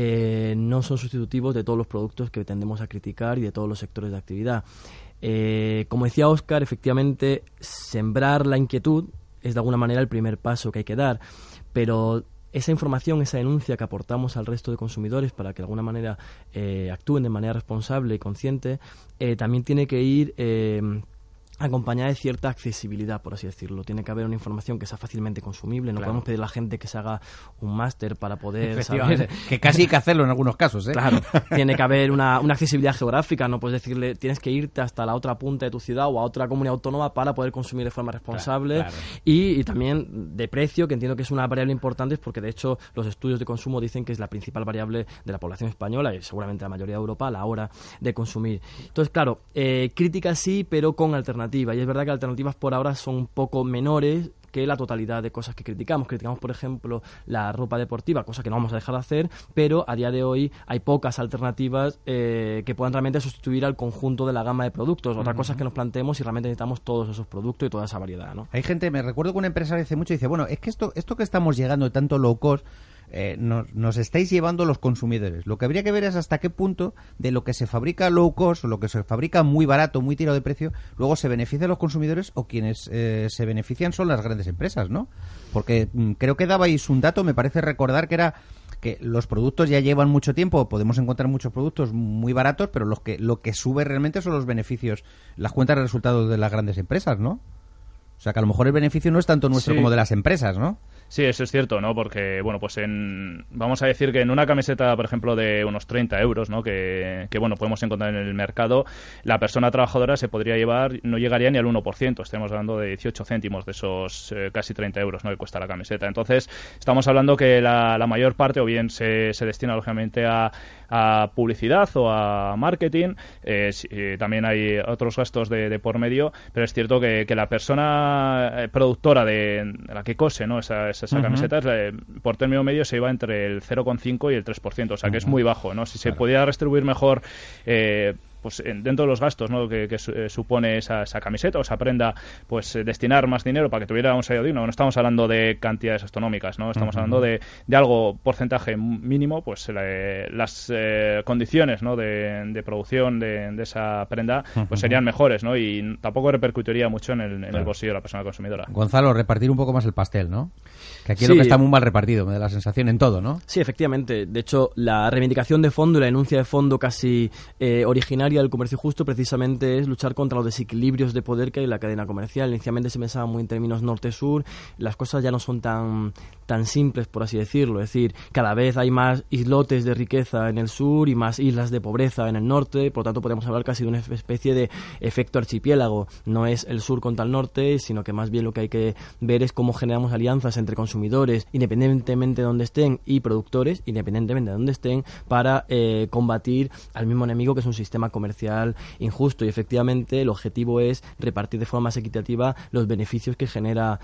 no son sustitutivos de todos los productos que tendemos a criticar y de todos los sectores de actividad. Como decía Óscar, efectivamente, sembrar la inquietud es de alguna manera el primer paso que hay que dar. Pero esa información, esa denuncia que aportamos al resto de consumidores para que de alguna manera actúen de manera responsable y consciente, también tiene que ir acompañada de cierta accesibilidad, por así decirlo. Tiene que haber una información que sea fácilmente consumible. No podemos pedir a la gente que se haga un máster para poder saber. Que casi hay que hacerlo en algunos casos, ¿eh? Claro. Tiene que haber una accesibilidad geográfica. No puedes decirle, tienes que irte hasta la otra punta de tu ciudad o a otra comunidad autónoma para poder consumir de forma responsable. Claro. Y también de precio, que entiendo que es una variable importante, porque de hecho los estudios de consumo dicen que es la principal variable de la población española y seguramente la mayoría de Europa a la hora de consumir. Entonces, claro, crítica sí, pero con alternativas. Y es verdad que alternativas por ahora son un poco menores que la totalidad de cosas que criticamos. Criticamos, por ejemplo, la ropa deportiva, cosa que no vamos a dejar de hacer, pero a día de hoy hay pocas alternativas que puedan realmente sustituir al conjunto de la gama de productos. Otra cosa es que nos planteemos si realmente necesitamos todos esos productos y toda esa variedad, ¿no? Hay gente, me recuerdo que una empresa hace mucho dice, bueno, es que esto que estamos llegando de tanto low cost, nos estáis llevando los consumidores. Lo que habría que ver es hasta qué punto de lo que se fabrica low cost o lo que se fabrica muy barato, muy tirado de precio, luego se beneficia a los consumidores o quienes se benefician son las grandes empresas, ¿no? Porque creo que dabais un dato, me parece recordar que era que los productos ya llevan mucho tiempo, podemos encontrar muchos productos muy baratos, pero lo que sube realmente son los beneficios, las cuentas de resultados de las grandes empresas, ¿no? O sea, que a lo mejor el beneficio no es tanto nuestro como de las empresas, ¿no? Sí, eso es cierto, ¿no? Porque, bueno, pues vamos a decir que en una camiseta, por ejemplo, de unos 30 euros, ¿no? Que bueno, podemos encontrar en el mercado, la persona trabajadora se podría llevar, no llegaría ni al 1%. Estamos hablando de 18 céntimos de esos casi 30 euros, ¿no? Que cuesta la camiseta. Entonces, estamos hablando que la mayor parte o bien se destina, lógicamente, a publicidad o a marketing. También hay otros gastos de por medio, pero es cierto que la persona productora de la que cose, ¿no? Esa camiseta, por término medio se iba entre el 0,5 y el 3%, o sea que es muy bajo, ¿no? Si se pudiera distribuir mejor pues dentro de los gastos, ¿no? que supone esa camiseta o esa prenda, pues destinar más dinero para que tuviera un salario digno. No estamos hablando de cantidades astronómicas, ¿no? Estamos hablando de algo, porcentaje mínimo, pues las condiciones, ¿no? de producción de esa prenda pues serían mejores, ¿no? Y tampoco repercutiría mucho en el bolsillo de la persona consumidora. Gonzalo, repartir un poco más el pastel, ¿no? Que aquí es lo que está muy mal repartido, me da la sensación en todo, ¿no? Sí, efectivamente. De hecho, la reivindicación de fondo y la denuncia de fondo casi originaria del comercio justo precisamente es luchar contra los desequilibrios de poder que hay en la cadena comercial. Inicialmente se pensaba muy en términos norte-sur, las cosas ya no son tan simples, por así decirlo. Es decir, cada vez hay más islotes de riqueza en el sur y más islas de pobreza en el norte, por lo tanto podemos hablar casi de una especie de efecto archipiélago. No es el sur contra el norte, sino que más bien lo que hay que ver es cómo generamos alianzas entre consumidores, independientemente de dónde estén, y productores, independientemente de dónde estén, para combatir al mismo enemigo, que es un sistema comercial injusto. Y efectivamente el objetivo es repartir de forma más equitativa los beneficios que genera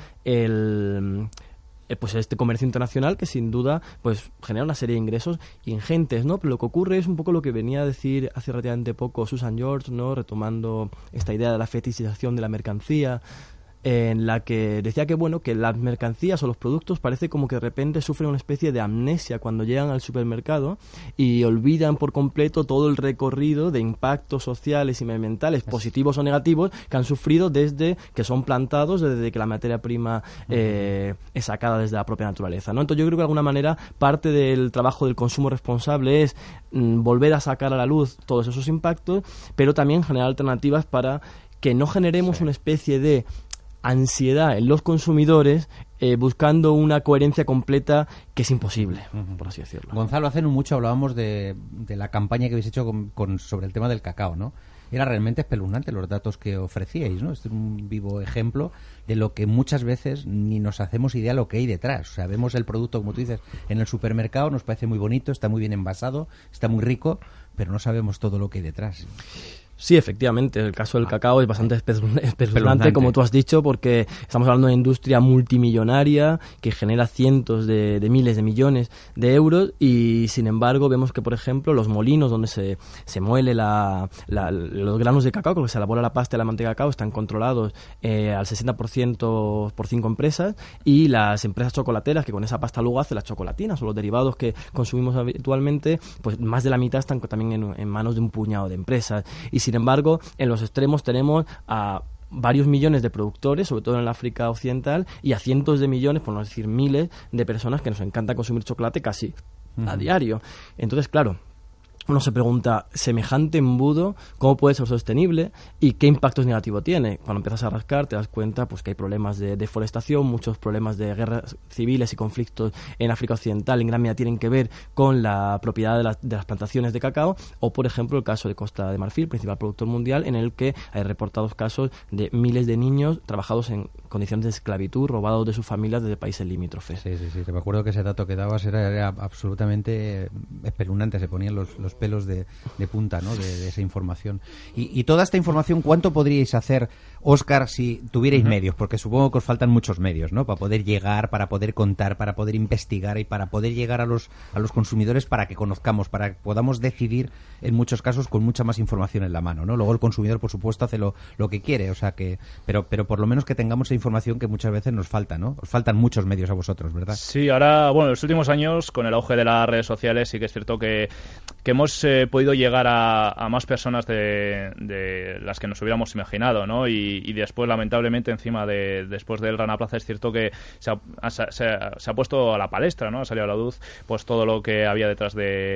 pues este comercio internacional, que sin duda pues genera una serie de ingresos ingentes, ¿no? Pero lo que ocurre es un poco lo que venía a decir hace relativamente poco Susan George, ¿no? Retomando esta idea de la fetichización de la mercancía, en la que decía que bueno, que las mercancías o los productos parece como que de repente sufren una especie de amnesia cuando llegan al supermercado y olvidan por completo todo el recorrido de impactos sociales y medioambientales, positivos o negativos, que han sufrido desde que son plantados, desde que la materia prima es sacada desde la propia naturaleza, ¿no? Entonces yo creo que de alguna manera parte del trabajo del consumo responsable es volver a sacar a la luz todos esos impactos, pero también generar alternativas para que no generemos una especie de ansiedad en los consumidores buscando una coherencia completa que es imposible, por así decirlo. Gonzalo, hace no mucho hablábamos de la campaña que habéis hecho sobre el tema del cacao, ¿no? era realmente espeluznante los datos que ofrecíais, ¿no? Este es un vivo ejemplo de lo que muchas veces ni nos hacemos idea de lo que hay detrás. O sea, vemos el producto, como tú dices, en el supermercado, nos parece muy bonito, está muy bien envasado, está muy rico, pero no sabemos todo lo que hay detrás. Sí, efectivamente, el caso del cacao es bastante espeluznante, como tú has dicho, porque estamos hablando de una industria multimillonaria que genera cientos de miles de millones de euros y, sin embargo, vemos que, por ejemplo, los molinos donde se muele los granos de cacao, con que se elabora la pasta y la manteca de cacao, están controlados al 60% por 5 empresas, y las empresas chocolateras, que con esa pasta luego hacen las chocolatinas o los derivados que consumimos habitualmente, pues más de la mitad están también en manos de un puñado de empresas. Y sin embargo, en los extremos tenemos a varios millones de productores, sobre todo en el África Occidental, y a cientos de millones, por no decir miles, de personas que nos encanta consumir chocolate casi a diario. Entonces, claro, uno se pregunta, semejante embudo, ¿cómo puede ser sostenible y qué impactos negativos tiene? Cuando empiezas a rascar te das cuenta pues que hay problemas de deforestación, muchos problemas de guerras civiles y conflictos en África Occidental en gran medida tienen que ver con la propiedad de las plantaciones de cacao, o por ejemplo el caso de Costa de Marfil, principal productor mundial, en el que hay reportados casos de miles de niños trabajados en condiciones de esclavitud, robados de sus familias desde países limítrofes. Sí, me acuerdo que ese dato que dabas era absolutamente espeluznante, se ponían los pelos de punta, ¿no? de esa información. Y toda esta información, ¿cuánto podríais hacer, Óscar, si tuvierais medios? Porque supongo que os faltan muchos medios, ¿no? Para poder llegar, para poder contar, para poder investigar y para poder llegar a los consumidores, para que conozcamos, para que podamos decidir en muchos casos con mucha más información en la mano, ¿no? Luego el consumidor, por supuesto, hace lo que quiere, o sea que, pero por lo menos que tengamos esa información que muchas veces nos falta, ¿no? Os faltan muchos medios a vosotros, ¿verdad? Sí, ahora, bueno, en los últimos años, con el auge de las redes sociales, sí que es cierto que hemos podido llegar a más personas de las que nos hubiéramos imaginado, ¿no? Y después, lamentablemente, después del Rana Plaza, es cierto que se ha puesto a la palestra, ¿no? Ha salido a la luz pues todo lo que había detrás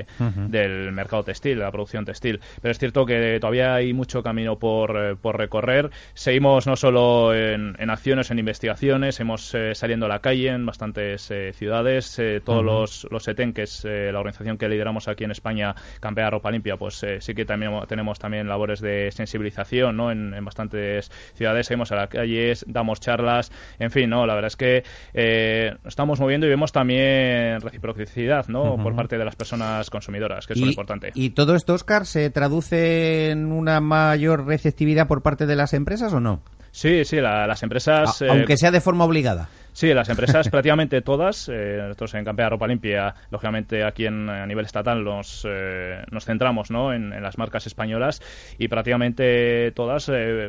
del mercado textil, la producción textil. Pero es cierto que todavía hay mucho camino por recorrer. Seguimos no solo en acciones, en investigaciones, seguimos saliendo a la calle en bastantes ciudades. Todos los SETEN, que es la organización que lideramos aquí en España, Campea Ropa Limpia, pues sí que también tenemos labores de sensibilización, ¿no? En bastantes ciudades seguimos a las calles, damos charlas, en fin, ¿no? La verdad es que estamos moviendo y vemos también reciprocidad, ¿no? Por parte de las personas consumidoras, que es muy importante. ¿Y todo esto, Óscar, se traduce en una mayor receptividad por parte de las empresas o no? Sí, las empresas... aunque sea de forma obligada. Sí, las empresas prácticamente todas, nosotros en Campea Ropa Limpia, lógicamente aquí a nivel estatal nos centramos, ¿no? en las marcas españolas, y prácticamente todas se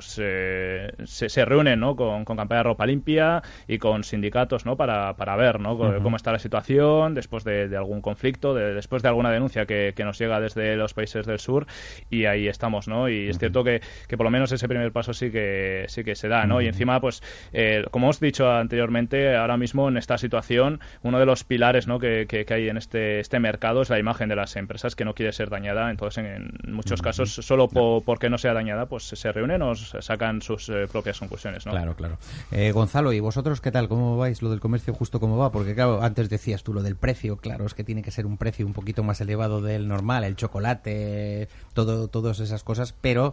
reúnen, ¿no? con Campea Ropa Limpia y con sindicatos, ¿no? para ver, ¿no? cómo está la situación después de algún conflicto, después de alguna denuncia que nos llega desde los países del sur, y ahí estamos, ¿no? Y es cierto que por lo menos ese primer paso sí que se da, ¿no? Y encima, pues como os he dicho anteriormente, ahora mismo en esta situación, uno de los pilares, ¿no? que hay en este mercado es la imagen de las empresas, que no quiere ser dañada. Entonces, en muchos casos, solo porque no sea dañada, pues se reúnen o sacan sus propias conclusiones, ¿no? Claro. Gonzalo, ¿y vosotros qué tal? ¿Cómo vais lo del comercio justo? ¿Cómo va? Porque, claro, antes decías tú lo del precio. Claro, es que tiene que ser un precio un poquito más elevado del normal, el chocolate, todas esas cosas, pero...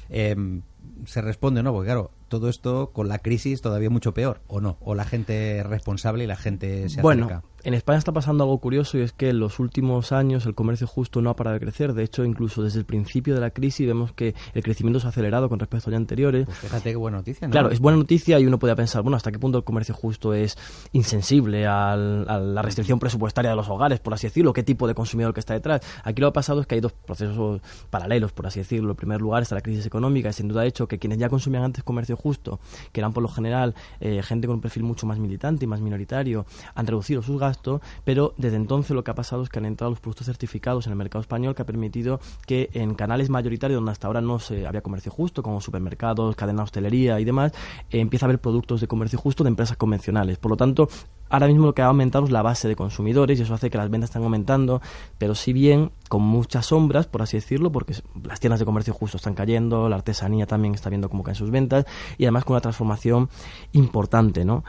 se responde, ¿no? Porque claro, todo esto con la crisis todavía mucho peor, ¿o no? O la gente es responsable y la gente se acerca. Bueno, en España está pasando algo curioso, y es que en los últimos años el comercio justo no ha parado de crecer. De hecho, incluso desde el principio de la crisis vemos que el crecimiento se ha acelerado con respecto a años anteriores. Pues fíjate qué buena noticia, ¿no? Claro, es buena noticia, y uno podría pensar, bueno, ¿hasta qué punto el comercio justo es insensible a la restricción presupuestaria de los hogares, por así decirlo? ¿Qué tipo de consumidor que está detrás? Aquí lo que ha pasado es que hay dos procesos paralelos, por así decirlo. En primer lugar está la crisis económica, y sin duda ha hecho que quienes ya consumían antes comercio justo, que eran por lo general gente con un perfil mucho más militante y más minoritario, han reducido sus gastos, pero desde entonces lo que ha pasado es que han entrado los productos certificados en el mercado español, que ha permitido que en canales mayoritarios donde hasta ahora no se había comercio justo, como supermercados, cadena de hostelería y demás, empieza a haber productos de comercio justo de empresas convencionales. Por lo tanto, ahora mismo lo que ha aumentado es la base de consumidores, y eso hace que las ventas estén aumentando, pero si bien con muchas sombras, por así decirlo, porque las tiendas de comercio justo están cayendo, la artesanía también está viendo cómo caen sus ventas, y además con una transformación importante, ¿no?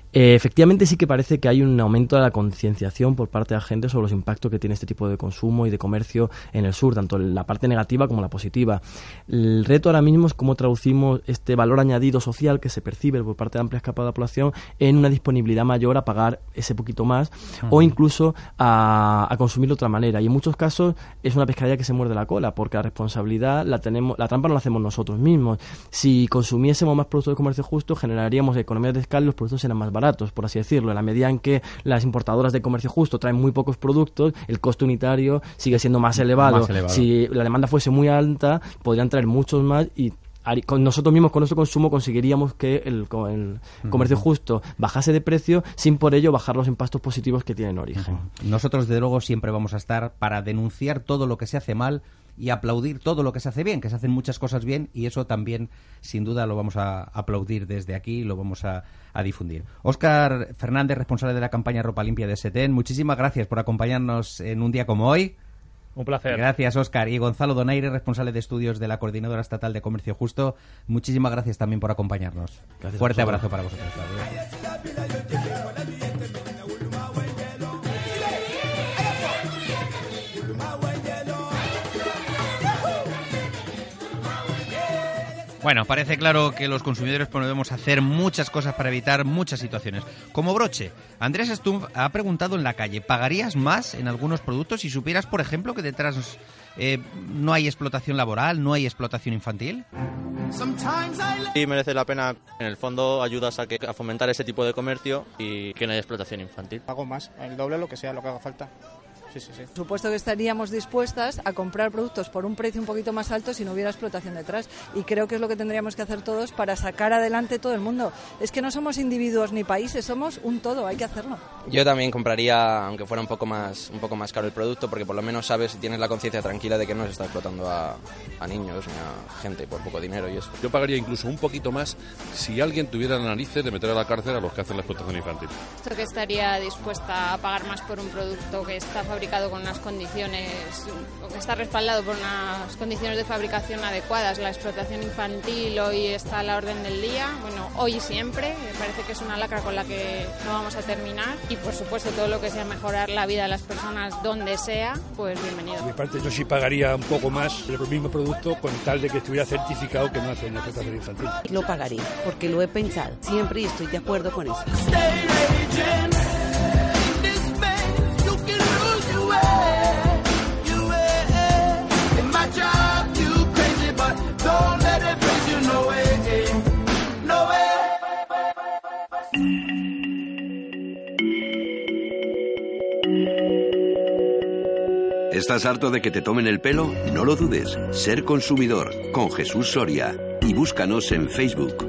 Efectivamente sí que parece que hay un aumento de la concienciación por parte de la gente sobre los impactos que tiene este tipo de consumo y de comercio en el sur, tanto la parte negativa como la positiva. El reto ahora mismo es cómo traducimos este valor añadido social que se percibe por parte de amplias capas de la población en una disponibilidad mayor a pagar ese poquito más o incluso a consumirlo de otra manera. Y en muchos casos es una pescadilla que se muerde la cola, porque la responsabilidad la trampa no la hacemos nosotros mismos. Si consumiésemos más productos de comercio justo, generaríamos economías de escala y los productos serán más baratos, por así decirlo. En la medida en que las importadoras de comercio justo traen muy pocos productos, el coste unitario sigue siendo más elevado. Si la demanda fuese muy alta, podrían traer muchos más y con nosotros mismos, con nuestro consumo, conseguiríamos que el comercio justo bajase de precio sin por ello bajar los impactos positivos que tienen origen. Nosotros, desde luego, siempre vamos a estar para denunciar todo lo que se hace mal y aplaudir todo lo que se hace bien, que se hacen muchas cosas bien, y eso también, sin duda, lo vamos a aplaudir desde aquí y lo vamos a difundir. Óscar Fernández, responsable de la campaña Ropa Limpia de SETEN, muchísimas gracias por acompañarnos en un día como hoy. Un placer. Gracias, Óscar. Y Gonzalo Donaire, responsable de estudios de la Coordinadora Estatal de Comercio Justo, muchísimas gracias también por acompañarnos. Gracias. Fuerte abrazo para vosotros. Bueno, parece claro que los consumidores podemos hacer muchas cosas para evitar muchas situaciones. Como broche, Andrés Stumpf ha preguntado en la calle, ¿pagarías más en algunos productos si supieras, por ejemplo, que detrás no hay explotación laboral, no hay explotación infantil? Sí, merece la pena. En el fondo ayudas a fomentar ese tipo de comercio y que no haya explotación infantil. Pago más, el doble, lo que sea, lo que haga falta. Sí. Por supuesto que estaríamos dispuestas a comprar productos por un precio un poquito más alto si no hubiera explotación detrás. Y creo que es lo que tendríamos que hacer todos para sacar adelante todo el mundo. Es que no somos individuos ni países, somos un todo, hay que hacerlo. Yo también compraría, aunque fuera un poco más caro el producto, porque por lo menos sabes y tienes la conciencia tranquila de que no se está explotando a niños ni a gente por poco dinero y eso. Yo pagaría incluso un poquito más si alguien tuviera la narices de meter a la cárcel a los que hacen la explotación infantil. Esto que estaría dispuesta a pagar más por un producto que está fabricado con unas condiciones, o que está respaldado por unas condiciones de fabricación adecuadas. La explotación infantil hoy está a la orden del día, bueno, hoy y siempre, me parece que es una lacra con la que no vamos a terminar, y por supuesto todo lo que sea mejorar la vida de las personas donde sea, pues bienvenido. Por mi parte yo sí pagaría un poco más por el mismo producto con tal de que estuviera certificado que no hacen la explotación infantil. Lo pagaría, porque lo he pensado siempre y estoy de acuerdo con eso. ¿Estás harto de que te tomen el pelo? No lo dudes. Ser consumidor con Jesús Soria. Y búscanos en Facebook.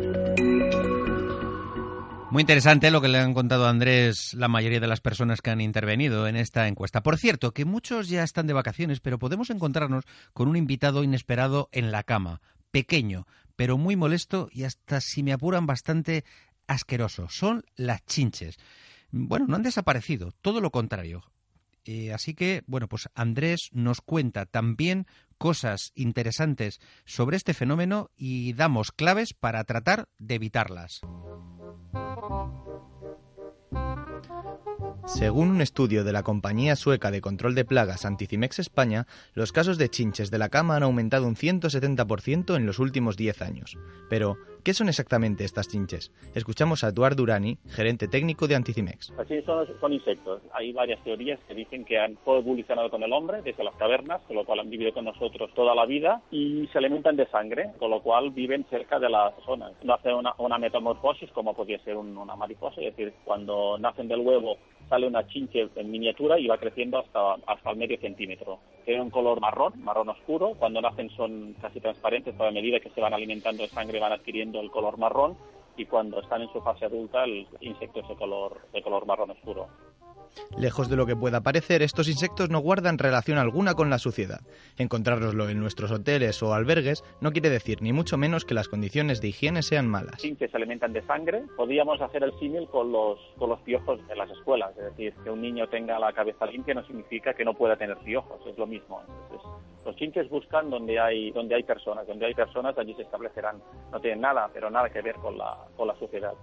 Muy interesante lo que le han contado a Andrés la mayoría de las personas que han intervenido en esta encuesta. Por cierto, que muchos ya están de vacaciones, pero podemos encontrarnos con un invitado inesperado en la cama. Pequeño, pero muy molesto y hasta, si me apuran, bastante asqueroso. Son las chinches. Bueno, no han desaparecido, todo lo contrario. Así que, bueno, pues Andrés nos cuenta también cosas interesantes sobre este fenómeno y damos claves para tratar de evitarlas. Según un estudio de la compañía sueca de control de plagas Anticimex España, los casos de chinches de la cama han aumentado un 170% en los últimos 10 años. Pero, ¿qué son exactamente estas chinches? Escuchamos a Eduard Durani, gerente técnico de Anticimex. Las chinches son insectos. Hay varias teorías que dicen que han coevolucionado con el hombre desde las cavernas, con lo cual han vivido con nosotros toda la vida y se alimentan de sangre, con lo cual viven cerca de las zonas. No hacen una metamorfosis como podría ser una mariposa, es decir, cuando nacen del huevo sale una chinche en miniatura y va creciendo hasta el medio centímetro. Tiene un color marrón oscuro. Cuando nacen son casi transparentes, pero a medida que se van alimentando de sangre van adquiriendo el color marrón, y cuando están en su fase adulta el insecto es de color marrón oscuro. Lejos de lo que pueda parecer, estos insectos no guardan relación alguna con la suciedad. Encontrárnoslo en nuestros hoteles o albergues no quiere decir ni mucho menos que las condiciones de higiene sean malas. Las chinches se alimentan de sangre. Podríamos hacer el símil con los piojos de las escuelas. Es decir, que un niño tenga la cabeza limpia no significa que no pueda tener piojos. Es lo mismo. Entonces, los chinches buscan donde hay personas. Donde hay personas, allí se establecerán. No tienen nada que ver con la suciedad.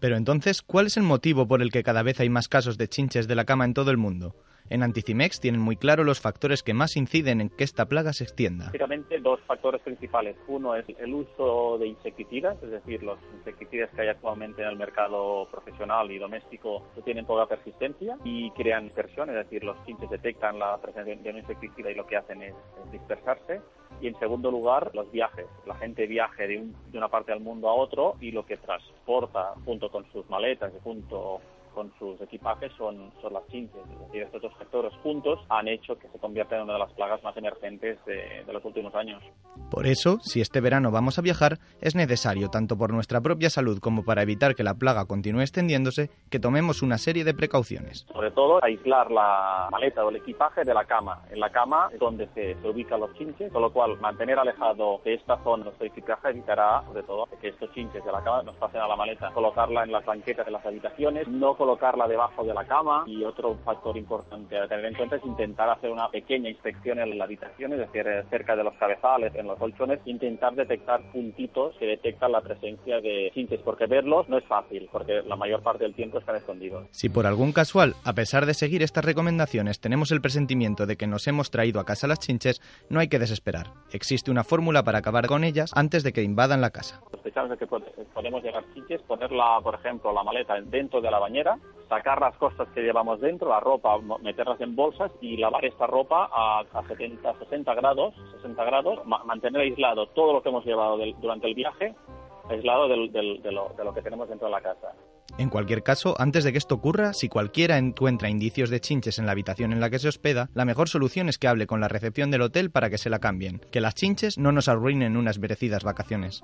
Pero entonces, ¿cuál es el motivo por el que cada vez hay más casos de chinches de la cama en todo el mundo? En Anticimex tienen muy claro los factores que más inciden en que esta plaga se extienda. Básicamente dos factores principales. Uno es el uso de insecticidas, es decir, los insecticidas que hay actualmente en el mercado profesional y doméstico tienen poca persistencia y crean dispersión, es decir, los chinches detectan la presencia de un insecticida y lo que hacen es dispersarse. Y en segundo lugar, los viajes. La gente viaja de una parte del mundo a otro y lo que transporta junto con sus maletas y junto con sus equipajes son las chinches. Es decir, estos dos factores juntos han hecho que se convierta en una de las plagas más emergentes de los últimos años. Por eso, si este verano vamos a viajar, es necesario, tanto por nuestra propia salud como para evitar que la plaga continúe extendiéndose, que tomemos una serie de precauciones. Sobre todo, aislar la maleta o el equipaje de la cama. En la cama es donde se ubican los chinches, con lo cual mantener alejado de esta zona nuestro equipaje evitará, sobre todo, que estos chinches de la cama nos pasen a la maleta. Colocarla en las banquetas de las habitaciones, no colocarla debajo de la cama, y otro factor importante a tener en cuenta es intentar hacer una pequeña inspección en la habitación, es decir, cerca de los cabezales, en los colchones, intentar detectar puntitos que detectan la presencia de chinches, porque verlos no es fácil, porque la mayor parte del tiempo están escondidos. Si por algún casual, a pesar de seguir estas recomendaciones, tenemos el presentimiento de que nos hemos traído a casa las chinches, no hay que desesperar. Existe una fórmula para acabar con ellas antes de que invadan la casa. Sospechamos de que podemos llegar chinches, ponerla, por ejemplo, la maleta dentro de la bañera, sacar las cosas que llevamos dentro, la ropa, meterlas en bolsas y lavar esta ropa a 60 grados, mantener aislado todo lo que hemos llevado durante el viaje, aislado de lo que tenemos dentro de la casa. En cualquier caso, antes de que esto ocurra, si cualquiera encuentra indicios de chinches en la habitación en la que se hospeda, la mejor solución es que hable con la recepción del hotel para que se la cambien. Que las chinches no nos arruinen unas merecidas vacaciones.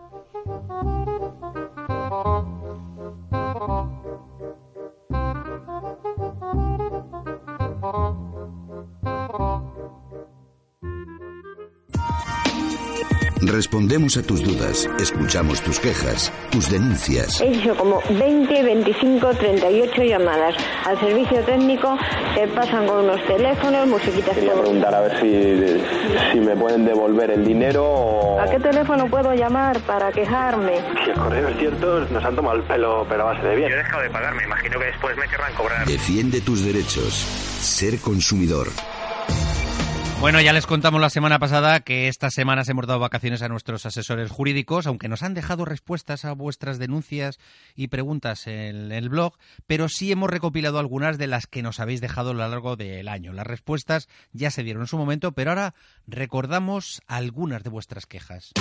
Respondemos a tus dudas, escuchamos tus quejas, tus denuncias. He hecho como 20, 25, 38 llamadas al servicio técnico, que pasan con unos teléfonos, musiquitas. Quería preguntar a ver si me pueden devolver el dinero o... ¿A qué teléfono puedo llamar para quejarme? Si el correo es cierto, nos han tomado el pelo, pero a base de bien. Yo he dejado de pagar, me imagino que después me querrán cobrar. Defiende tus derechos. Ser consumidor. Bueno, ya les contamos la semana pasada que estas semanas hemos dado vacaciones a nuestros asesores jurídicos, aunque nos han dejado respuestas a vuestras denuncias y preguntas en el blog, pero sí hemos recopilado algunas de las que nos habéis dejado a lo largo del año. Las respuestas ya se dieron en su momento, pero ahora recordamos algunas de vuestras quejas.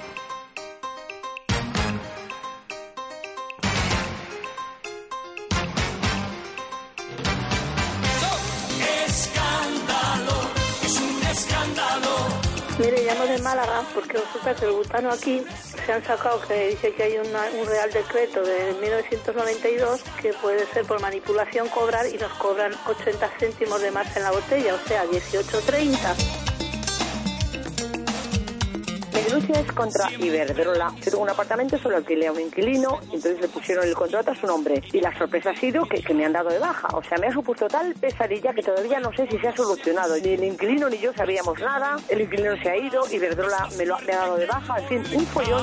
Mire, llamo de Málaga porque resulta que el butano aquí se han sacado, que dice que hay un Real Decreto de 1992 que puede ser por manipulación cobrar y nos cobran 80 céntimos de más en la botella, o sea, 18,30. Mi denuncia es contra Iberdrola. Yo tengo un apartamento, solo alquilé a un inquilino, entonces le pusieron el contrato a su nombre. Y la sorpresa ha sido que me han dado de baja. O sea, me ha supuesto tal pesadilla que todavía no sé si se ha solucionado. Ni el inquilino ni yo sabíamos nada. El inquilino se ha ido, Iberdrola me ha dado de baja. En fin, un follón.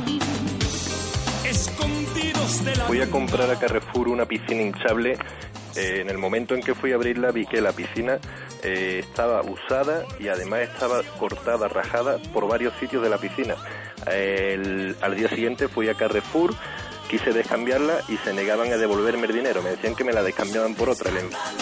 Fui a comprar a Carrefour una piscina hinchable. En el momento en que fui a abrirla vi que la piscina estaba usada y además estaba cortada, rajada por varios sitios de la piscina. Al día siguiente fui a Carrefour, quise descambiarla y se negaban a devolverme el dinero. Me decían que me la descambiaban por otra.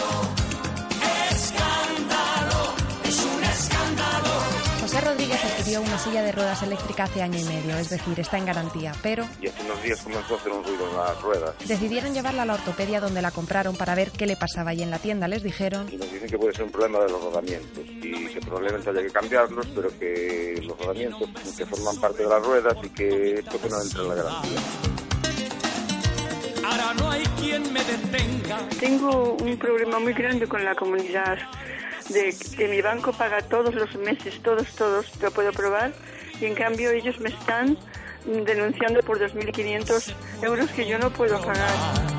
José Rodríguez adquirió una silla de ruedas eléctrica hace año y medio, es decir, está en garantía, pero... Y hace unos días comenzó a hacer un ruido en las ruedas. Decidieron llevarla a la ortopedia donde la compraron para ver qué le pasaba y en la tienda les dijeron... Y nos dicen que puede ser un problema de los rodamientos y que probablemente haya que cambiarlos, pero que los rodamientos que forman parte de las ruedas y que esto que no entra en la garantía. Ahora no hay quien me detenga. Tengo un problema muy grande con la comunidad. De que mi banco paga todos los meses, todos, lo puedo probar, y en cambio ellos me están denunciando por 2.500 euros que yo no puedo pagar.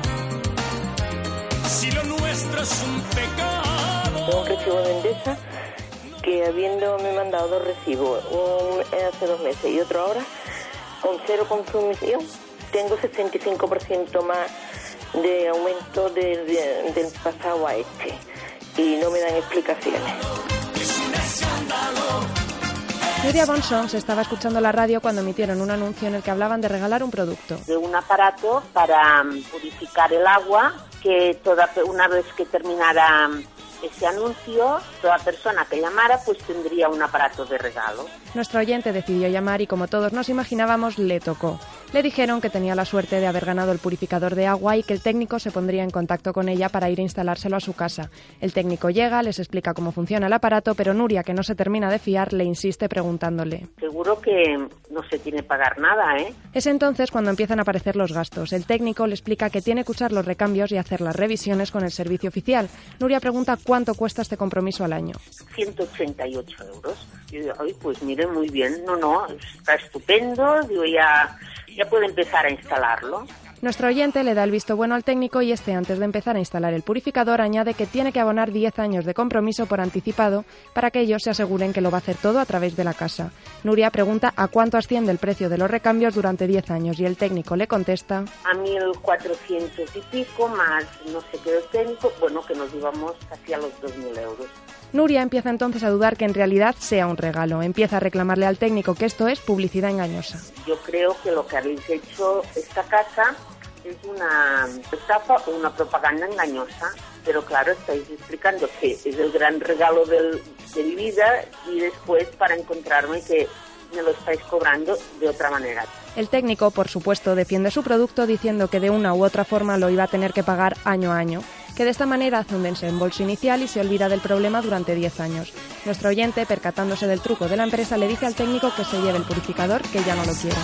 Si lo nuestro es un pecado. Tengo un recibo de Endesa que habiéndome mandado dos recibos, uno hace 2 meses y otro ahora, con 0 consumición, tengo 75% más de aumento del pasado a este y no me dan explicaciones. Nuria Bonsons estaba escuchando la radio cuando emitieron un anuncio en el que hablaban de regalar un producto. De un aparato para purificar el agua, que una vez que terminara ese anuncio, toda persona que llamara pues tendría un aparato de regalo. Nuestro oyente decidió llamar y, como todos nos imaginábamos, le tocó. Le dijeron que tenía la suerte de haber ganado el purificador de agua y que el técnico se pondría en contacto con ella para ir a instalárselo a su casa. El técnico llega, les explica cómo funciona el aparato, pero Nuria, que no se termina de fiar, le insiste preguntándole. Seguro que no se tiene que pagar nada, ¿eh? Es entonces cuando empiezan a aparecer los gastos. El técnico le explica que tiene que usar los recambios y hacer las revisiones con el servicio oficial. Nuria pregunta cuánto cuesta este compromiso al año. 188 euros. Yo digo, ay, pues mire, muy bien, no, está estupendo, digo, ya puede empezar a instalarlo. Nuestro oyente le da el visto bueno al técnico y este, antes de empezar a instalar el purificador, añade que tiene que abonar 10 años de compromiso por anticipado para que ellos se aseguren que lo va a hacer todo a través de la casa. Nuria pregunta a cuánto asciende el precio de los recambios durante 10 años y el técnico le contesta... A 1.400 y pico, más no sé qué del técnico, bueno, que nos íbamos casi a los 2.000 euros. Nuria empieza entonces a dudar que en realidad sea un regalo. Empieza a reclamarle al técnico que esto es publicidad engañosa. Yo creo que lo que habéis hecho esta casa es una estafa o una propaganda engañosa. Pero claro, estáis explicando que es el gran regalo de mi vida y después para encontrarme que me lo estáis cobrando de otra manera. El técnico, por supuesto, defiende su producto diciendo que de una u otra forma lo iba a tener que pagar año a año, que de esta manera hace un desembolso inicial y se olvida del problema durante 10 años. Nuestro oyente, percatándose del truco de la empresa, le dice al técnico que se lleve el purificador, que ya no lo quiere.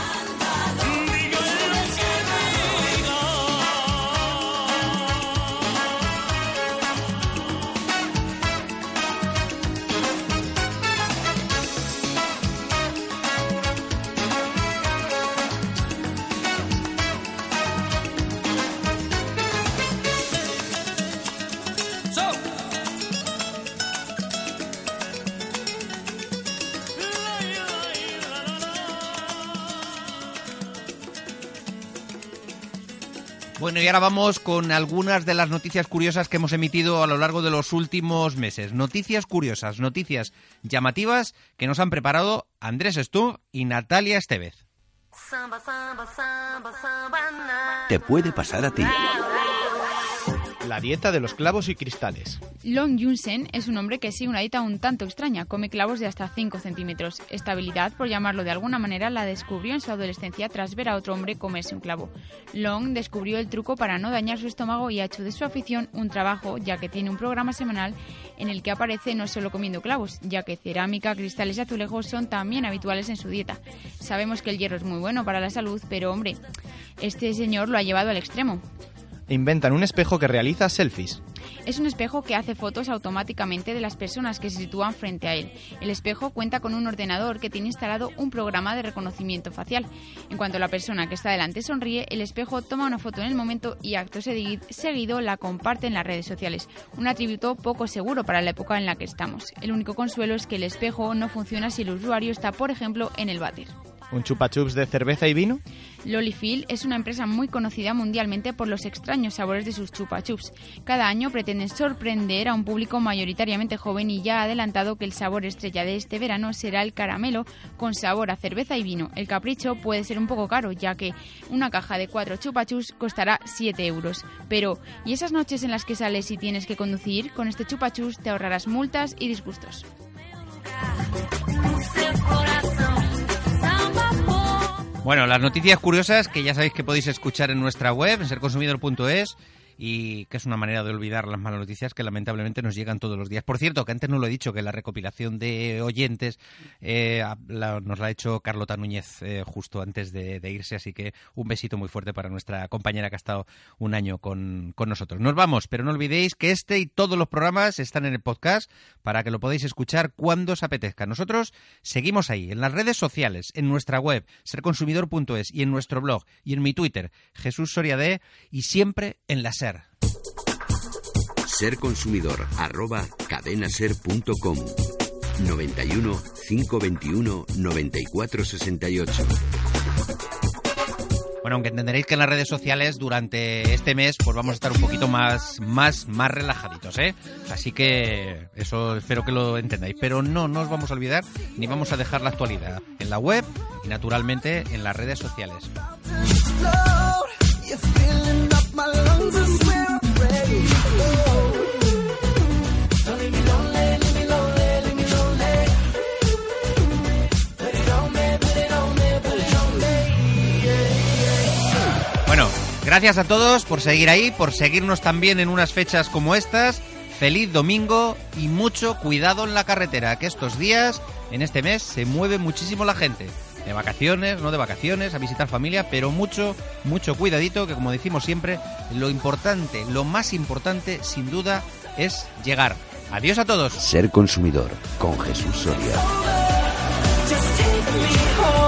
Bueno, y ahora vamos con algunas de las noticias curiosas que hemos emitido a lo largo de los últimos meses. Noticias curiosas, noticias llamativas que nos han preparado Andrés Stumpf y Natalia Estevez. Te puede pasar a ti. La dieta de los clavos y cristales. Long Yun-sen es un hombre que sigue una dieta un tanto extraña. Come clavos de hasta 5 centímetros. Esta habilidad, por llamarlo de alguna manera, la descubrió en su adolescencia tras ver a otro hombre comerse un clavo. Long descubrió el truco para no dañar su estómago y ha hecho de su afición un trabajo, ya que tiene un programa semanal en el que aparece no solo comiendo clavos, ya que cerámica, cristales y azulejos son también habituales en su dieta. Sabemos que el hierro es muy bueno para la salud, pero hombre, este señor lo ha llevado al extremo. Inventan un espejo que realiza selfies. Es un espejo que hace fotos automáticamente de las personas que se sitúan frente a él. El espejo cuenta con un ordenador que tiene instalado un programa de reconocimiento facial. En cuanto la persona que está delante sonríe, el espejo toma una foto en el momento y acto seguido la comparte en las redes sociales. Un atributo poco seguro para la época en la que estamos. El único consuelo es que el espejo no funciona si el usuario está, por ejemplo, en el váter. ¿Un chupa chups de cerveza y vino? Lollyfield es una empresa muy conocida mundialmente por los extraños sabores de sus chupa chups. Cada año pretenden sorprender a un público mayoritariamente joven y ya ha adelantado que el sabor estrella de este verano será el caramelo con sabor a cerveza y vino. El capricho puede ser un poco caro, ya que una caja de 4 chupa chups costará 7 euros. Pero, ¿y esas noches en las que sales y tienes que conducir? Con este chupa chups te ahorrarás multas y disgustos. Bueno, las noticias curiosas que ya sabéis que podéis escuchar en nuestra web, en serconsumidor.es, y que es una manera de olvidar las malas noticias que lamentablemente nos llegan todos los días. Por cierto, que antes no lo he dicho, que la recopilación de oyentes nos la ha hecho Carlota Núñez justo antes de irse, así que un besito muy fuerte para nuestra compañera que ha estado un año con nosotros. Nos vamos, pero no olvidéis que este y todos los programas están en el podcast para que lo podáis escuchar cuando os apetezca. Nosotros seguimos ahí, en las redes sociales, en nuestra web, serconsumidor.es, y en nuestro blog, y en mi Twitter, Jesús Soria D, y siempre en la SER. Serconsumidor @cadenaser.com 91 521 94 68. Bueno, aunque entenderéis que en las redes sociales durante este mes pues vamos a estar un poquito más relajaditos, ¿eh? Así que eso espero que lo entendáis. Pero no os vamos a olvidar ni vamos a dejar la actualidad en la web y naturalmente en las redes sociales. Bueno, gracias a todos por seguir ahí, por seguirnos también en unas fechas como estas. Feliz domingo y mucho cuidado en la carretera, que estos días, en este mes, se mueve muchísimo la gente. De vacaciones, no de vacaciones, a visitar familia, pero mucho cuidadito, que como decimos siempre, lo importante, lo más importante, sin duda, es llegar. Adiós a todos. Ser consumidor, con Jesús Soria.